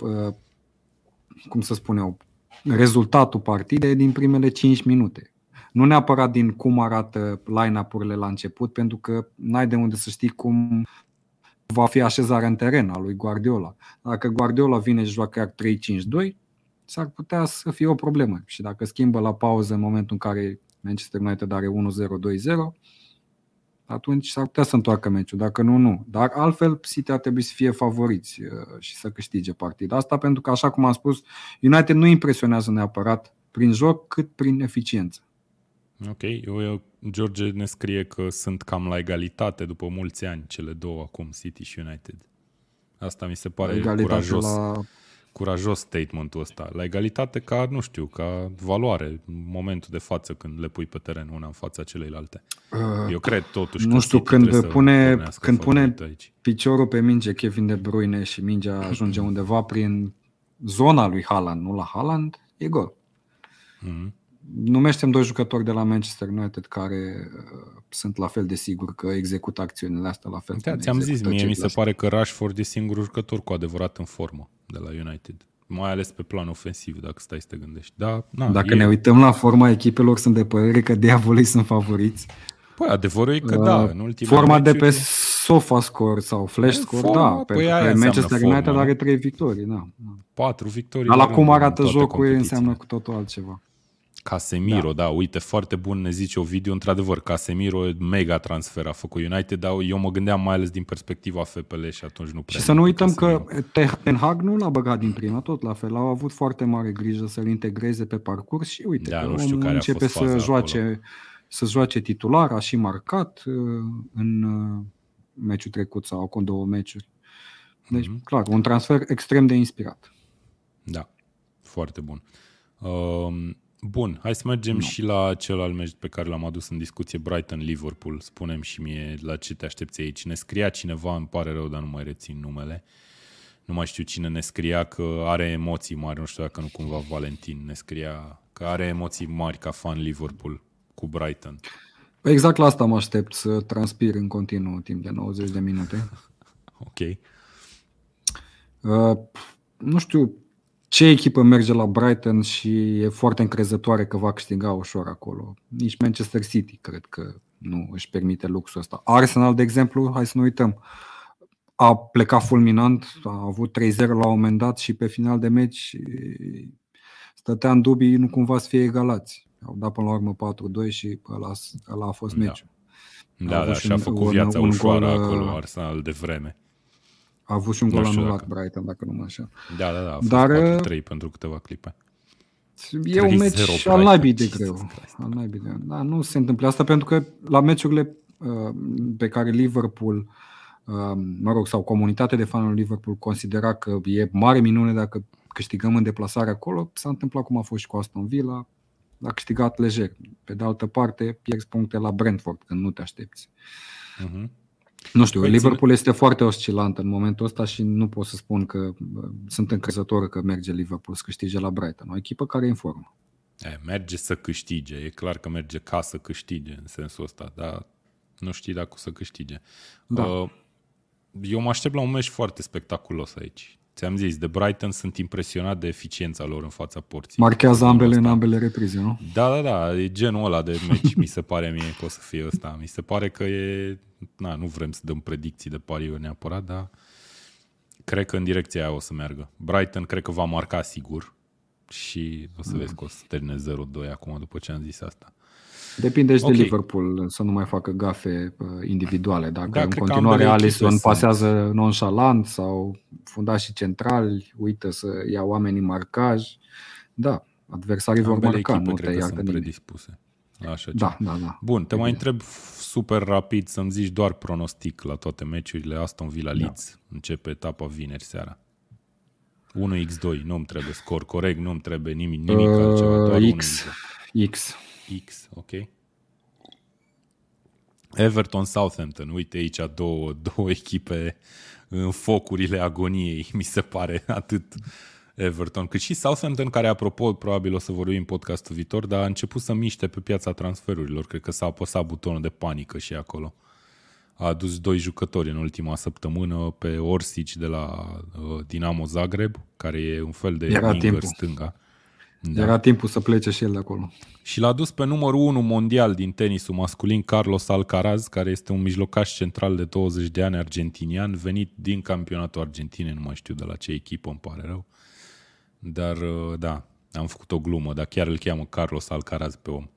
cum să spun eu, rezultatul partidei din primele cinci minute. Nu neapărat din cum arată line-up-urile la început, pentru că n-ai de unde să știi cum va fi așezarea în teren a lui Guardiola. Dacă Guardiola vine și joacă trei cinci doi, s-ar putea să fie o problemă. Și dacă schimbă la pauză în momentul în care Manchester United are unu zero doi zero, atunci s-ar putea să întoarcă meciul. Dacă nu, nu. Dar altfel City ar trebui să fie favoriți și să câștige partida asta, pentru că, așa cum am spus, United nu impresionează neapărat prin joc, cât prin eficiență. Ok, eu, eu, George ne scrie că sunt cam la egalitate după mulți ani, cele două acum, City și United. Asta mi se pare egalitate curajos. La... Curajos statementul ăsta. La egalitate ca, nu știu, ca valoare, în momentul de față când le pui pe teren una în fața celeilalte. Eu cred totuși nu că știu, City când pune, când pune aici. piciorul pe minge Kevin De Bruyne și mingea ajunge undeva prin zona lui Haaland, nu la Haaland, e gol. Mm-hmm. Numește-mi doi jucători de la Manchester United care uh, sunt la fel de sigur că execută acțiunile astea la fel. Da, ți-am zis, mie mi se pare că Rashford e singurul jucător cu adevărat în formă de la United. Mai ales pe plan ofensiv, dacă stai să te gândești. Da, na, dacă e... ne uităm la forma echipelor, sunt de părere că diavolii sunt favoriți. Păi adevărul e că uh, da, în ultimele forma meciuri... de pe SofaScore sau FlashScore, forma, da, păi pentru că Manchester United formă, are trei victorii, da. Patru victorii. Dar la cum arată jocul înseamnă cu totul altceva. Casemiro, da. da, uite, foarte bun, ne zice Ovidiu, într-adevăr, Casemiro, mega transfer a făcut United, dar eu mă gândeam mai ales din perspectiva F P L și atunci nu prea. Și să nu uităm Casemiro. Că Ten Hag nu l-a băgat din prima, tot la fel, au avut foarte mare grijă să-l integreze pe parcurs și uite, da, că nu știu omul care începe să joace, să joace titular, a și marcat în meciul trecut sau cu două meciuri. Deci, mm-hmm. clar, un transfer extrem de inspirat. Da, foarte bun. Um... Bun, hai să mergem no. și la celălalt meci pe care l-am adus în discuție, Brighton-Liverpool. Spune-mi și mie la ce te aștepți aici. Ne scria cineva, îmi pare rău, dar nu mai rețin numele. Nu mai știu cine ne scria că are emoții mari, nu știu dacă nu cumva Valentin ne scria că are emoții mari ca fan Liverpool cu Brighton. Exact la asta mă aștept, să transpir în continuu timp de nouăzeci de minute. Ok. Uh, nu știu ce echipă merge la Brighton și e foarte încrezătoare că va câștiga ușor acolo. Nici Manchester City cred că nu își permite luxul ăsta. Arsenal, de exemplu, hai să nu uităm, a plecat fulminant, a avut trei zero la un moment dat și pe final de meci stătea în dubii nu cumva să fie egalați. Au dat până la urmă patru doi și ăla, ăla a fost meciul. Da, da, și a făcut un, viața un ușoară gol, acolo Arsenal de vreme. A avut și un gol anulat dacă... Brighton, dacă nu mă așa. Da, da, da, a fost Dar, patru trei pentru câteva clipe. E un meci al naibii de greu. Al naibii de... Da, nu se întâmplă asta pentru că la meciurile uh, pe care Liverpool, uh, mă rog, sau comunitatea de fanul Liverpool considera că e mare minune dacă câștigăm în deplasare acolo, s-a întâmplat cum a fost și cu Aston Villa, a câștigat lejer. Pe de altă parte, pierzi puncte la Brentford când nu te aștepți. Uh-huh. Nu știu, Păi, Liverpool este foarte oscilant în momentul ăsta și nu pot să spun că sunt încrezător că merge Liverpool să câștige la Brighton. O echipă care e în formă. E, merge să câștige. E clar că merge ca să câștige în sensul ăsta, dar nu știi dacă o să câștige. Da. Uh, eu mă aștept la un meci foarte spectaculos aici. Ți-am zis, de Brighton sunt impresionat de eficiența lor în fața porții. Marchează ambele în ambele reprize, nu? Da, da, da, e genul ăla de meci, mi se pare mie că o să fie ăsta. Mi se pare că e... Na, nu vrem să dăm predicții de pariuri neapărat, dar cred că în direcția aia o să meargă. Brighton cred că va marca sigur și o să vezi că o să termine zero doi acum după ce am zis asta. Depinde și Okay. de Liverpool să nu mai facă gafe individuale. Dacă da, în continuare Alisson pasează sunt... nonșalant sau fundașii centrali, uită să ia oamenii marcaj, da, adversarii vor marca, nu te iartă nimeni. Predispuse. Așa da, da, da. Bun, te mai întreb super rapid să-mi zici doar pronostic la toate meciurile. Aston Villa Leeds da. Începe etapa vineri seara. unu la doi, nu-mi trebuie scor corect, nu-mi trebuie nimic, nimic uh, altceva, doar X. X. X, ok. Everton Southampton, uite aici două, două echipe în focurile agoniei, mi se pare, atât Everton, cât și Southampton, care apropo probabil o să vorbim în podcastul viitor, dar a început să miște pe piața transferurilor, cred că s-a apăsat butonul de panică și acolo. A adus doi jucători în ultima săptămână, pe Orsic de la uh, Dinamo Zagreb, care e un fel de winger stânga. Da. Era timpul să plece și el de acolo. Și l-a dus pe numărul unu mondial din tenisul masculin Carlos Alcaraz, care este un mijlocaș central de douăzeci de ani argentinian, venit din campionatul Argentinei, nu mai știu de la ce echipă, îmi pare rău. Dar da, am făcut o glumă, dar chiar îl cheamă Carlos Alcaraz pe om.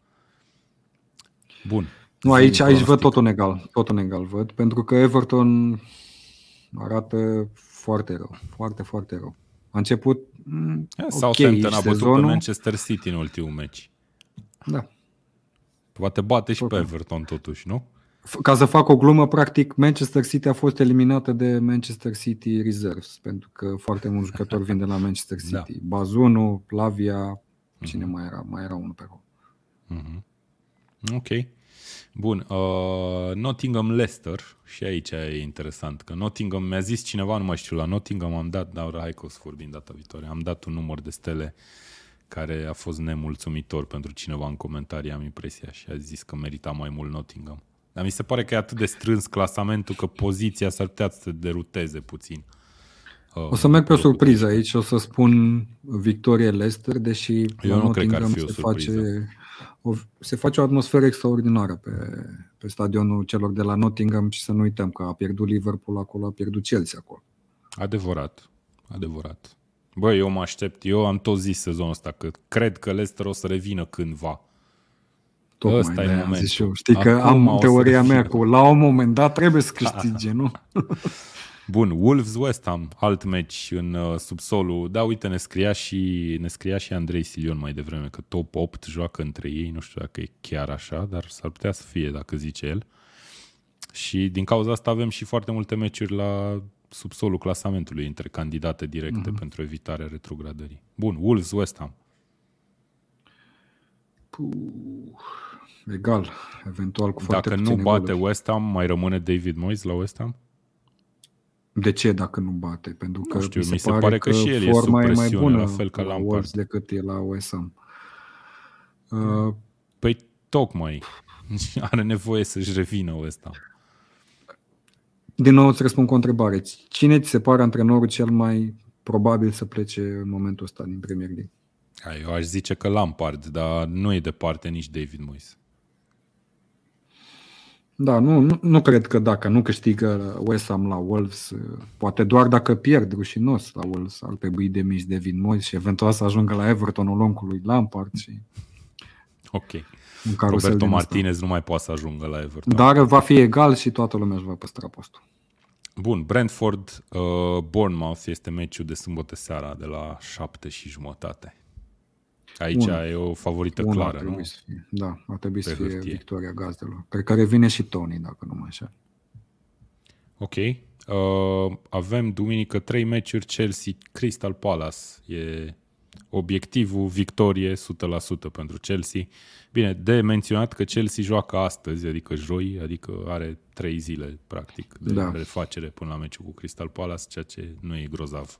Bun. Nu, aici, aici văd tot un egal, tot un egal văd, pentru că Everton arată foarte rău, foarte, foarte rău. A început mm, Southampton okay, a bătut sezonul. pe Manchester City în ultimul meci. Da. Poate bate și pe Everton totuși, nu? Ca să fac o glumă, practic Manchester City a fost eliminată de Manchester City Reserves, pentru că foarte mulți jucători vin de la Manchester City. Da. Bazunu, Lavia, uh-huh. cine mai era? Mai era unul pe acolo. Uh-huh. Ok. Bun. Uh, Nottingham-Leicester, și aici e interesant, că Nottingham, mi-a zis cineva, nu mai știu, la Nottingham am dat, dar hai că o să vorbim data viitoare, am dat un număr de stele care a fost nemulțumitor pentru cineva în comentarii, am impresia, și a zis că merita mai mult Nottingham. Dar mi se pare că e atât de strâns clasamentul că poziția s-ar putea să te deruteze puțin. Uh, o să merg pe o surpriză aici, o să spun victorie Leicester, deși eu nu cred că ar fi o surpriză. Face, o, se face o atmosferă extraordinară pe, pe stadionul celor de la Nottingham și să nu uităm că a pierdut Liverpool acolo, a pierdut Chelsea acolo. Adevărat, adevărat. Băi, eu mă aștept, eu am tot zis sezonul ăsta că cred că Leicester o să revină cândva. Tocmai ăsta e momentul. Zis eu. Știi că acum am teoria mea cu la un moment dat trebuie să câștige, nu? Bun, Wolves-West Ham, alt meci în uh, subsolul. Da, uite, ne scria și, ne scria și Andrei Silion mai devreme că top opt joacă între ei. Nu știu dacă e chiar așa, dar s-ar putea să fie, dacă zice el. Și din cauza asta avem și foarte multe meciuri la subsolul clasamentului între candidate directe mm-hmm. pentru evitarea retrogradării. Bun, Wolves-West Ham. Puh, egal, eventual cu foarte Dacă nu bate goluri. West Ham, mai rămâne David Moyes la West Ham? De ce dacă nu bate? Pentru că nu știu, mi se, mi se pare, pare că, că și el e sub presiune, mai bună la fel ca la Lampard decât e la West Ham. Uh, păi tocmai are nevoie să-și revină West Ham. Din nou îți răspund cu o întrebare. Cine ți se pare antrenorul cel mai probabil să plece în momentul ăsta din Premier League? Eu aș zice că Lampard, dar nu e departe nici David Moyes. Da, nu, nu, nu cred că dacă nu câștigă West Ham la Wolves, poate doar dacă pierd rușinos la Wolves, ar trebui demis David Moyes și eventual să ajungă la Evertonul loncului Lampard. Și ok. Roberto Martinez nu mai poate să ajungă la Everton. Dar va fi egal și toată lumea își va păstra postul. Bun, Brentford, uh, Bournemouth este meciul de sâmbătă seara de la șapte și jumătate. Aici Una. e o favorită Una clară, nu? Să fie. Da, ar trebui Pe să fie hârtie. victoria gazdelor. Pe care vine și Tony, dacă nu mă înșel. Ok. Uh, avem duminică trei meciuri, Chelsea, Crystal Palace. E Obiectivul, victorie, o sută la sută pentru Chelsea. Bine, de menționat că Chelsea joacă astăzi, adică joi, adică are trei zile, practic, de da. refacere până la meciul cu Crystal Palace, ceea ce nu e grozav.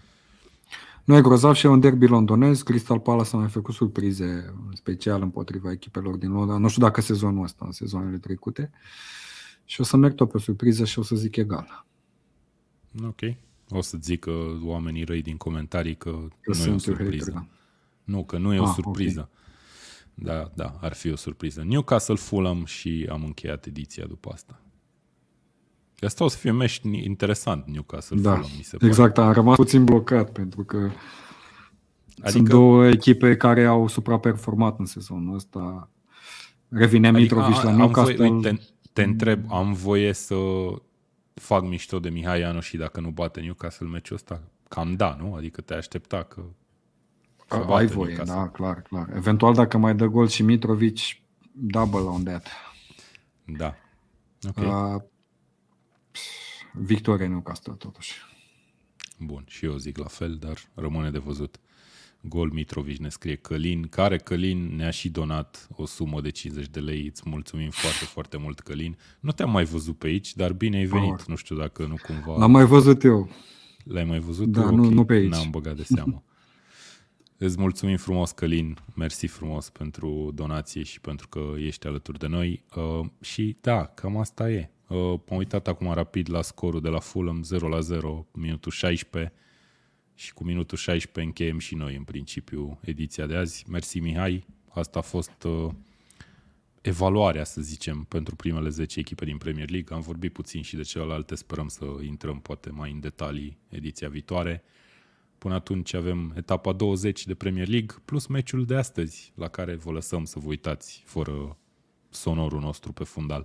Nu e grozav și e un derby londonez. Crystal Palace a mai făcut surprize, special împotriva echipelor din Londra. Nu știu dacă sezonul ăsta, în sezoanele trecute. Și o să merg tot pe surpriză și o să zic egal. Ok. O să zic oamenii răi din comentarii că, că nu e o surpriză. Hater, da. Nu, că nu e ah, o surpriză. Okay. Da, da, ar fi o surpriză. Newcastle, Fulham și am încheiat ediția după asta. Asta o să fie un meci interesant, Newcastle, da, Fulham, mi se pare. Exact, am rămas puțin blocat pentru că adică... sunt două echipe care au supraperformat în sezonul ăsta. Revine adică, Mitrovic a, la Newcastle. Voie, te, te întreb, am voie să fac mișto de Mihai Ianu și dacă nu bate Newcastle meciul ăsta? Cam da, nu? Adică te aștepta că să ai voie, Newcastle. Da, clar, clar. Eventual dacă mai dă gol și Mitrovic, double on that. Da. Ok. Uh, victorie Newcastle totuși. Bun, și eu zic la fel, dar rămâne de văzut. Gol Mitrovic, ne scrie Călin, care Călin ne-a și donat o sumă de cincizeci de lei. Îți mulțumim foarte, foarte mult, Călin. Nu te-am mai văzut pe aici, dar bine ai venit. Oh. Nu știu dacă nu cumva... L-am mai văzut eu. L-ai mai văzut? Da, okay. nu, nu pe aici. N-am băgat de seamă. Îți mulțumim frumos, Călin. Mersi frumos pentru donație și pentru că ești alături de noi. Uh, și da, cam asta e. Uh, am uitat acum rapid la scorul de la Fulham, zero la zero, minutul șaisprezece. Și cu minutul șaisprezece încheiem și noi, în principiu, ediția de azi. Mersi, Mihai. Asta a fost uh, evaluarea, să zicem, pentru primele zece echipe din Premier League. Am vorbit puțin și de celelalte. Sperăm să intrăm poate mai în detalii ediția viitoare. Până atunci avem etapa douăzeci de Premier League plus meciul de astăzi, la care vă lăsăm să vă uitați fără sonorul nostru pe fundal.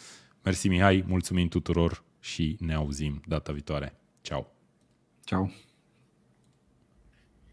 Mersi, Mihai, mulțumim tuturor și ne auzim data viitoare. Ciao! Ciao!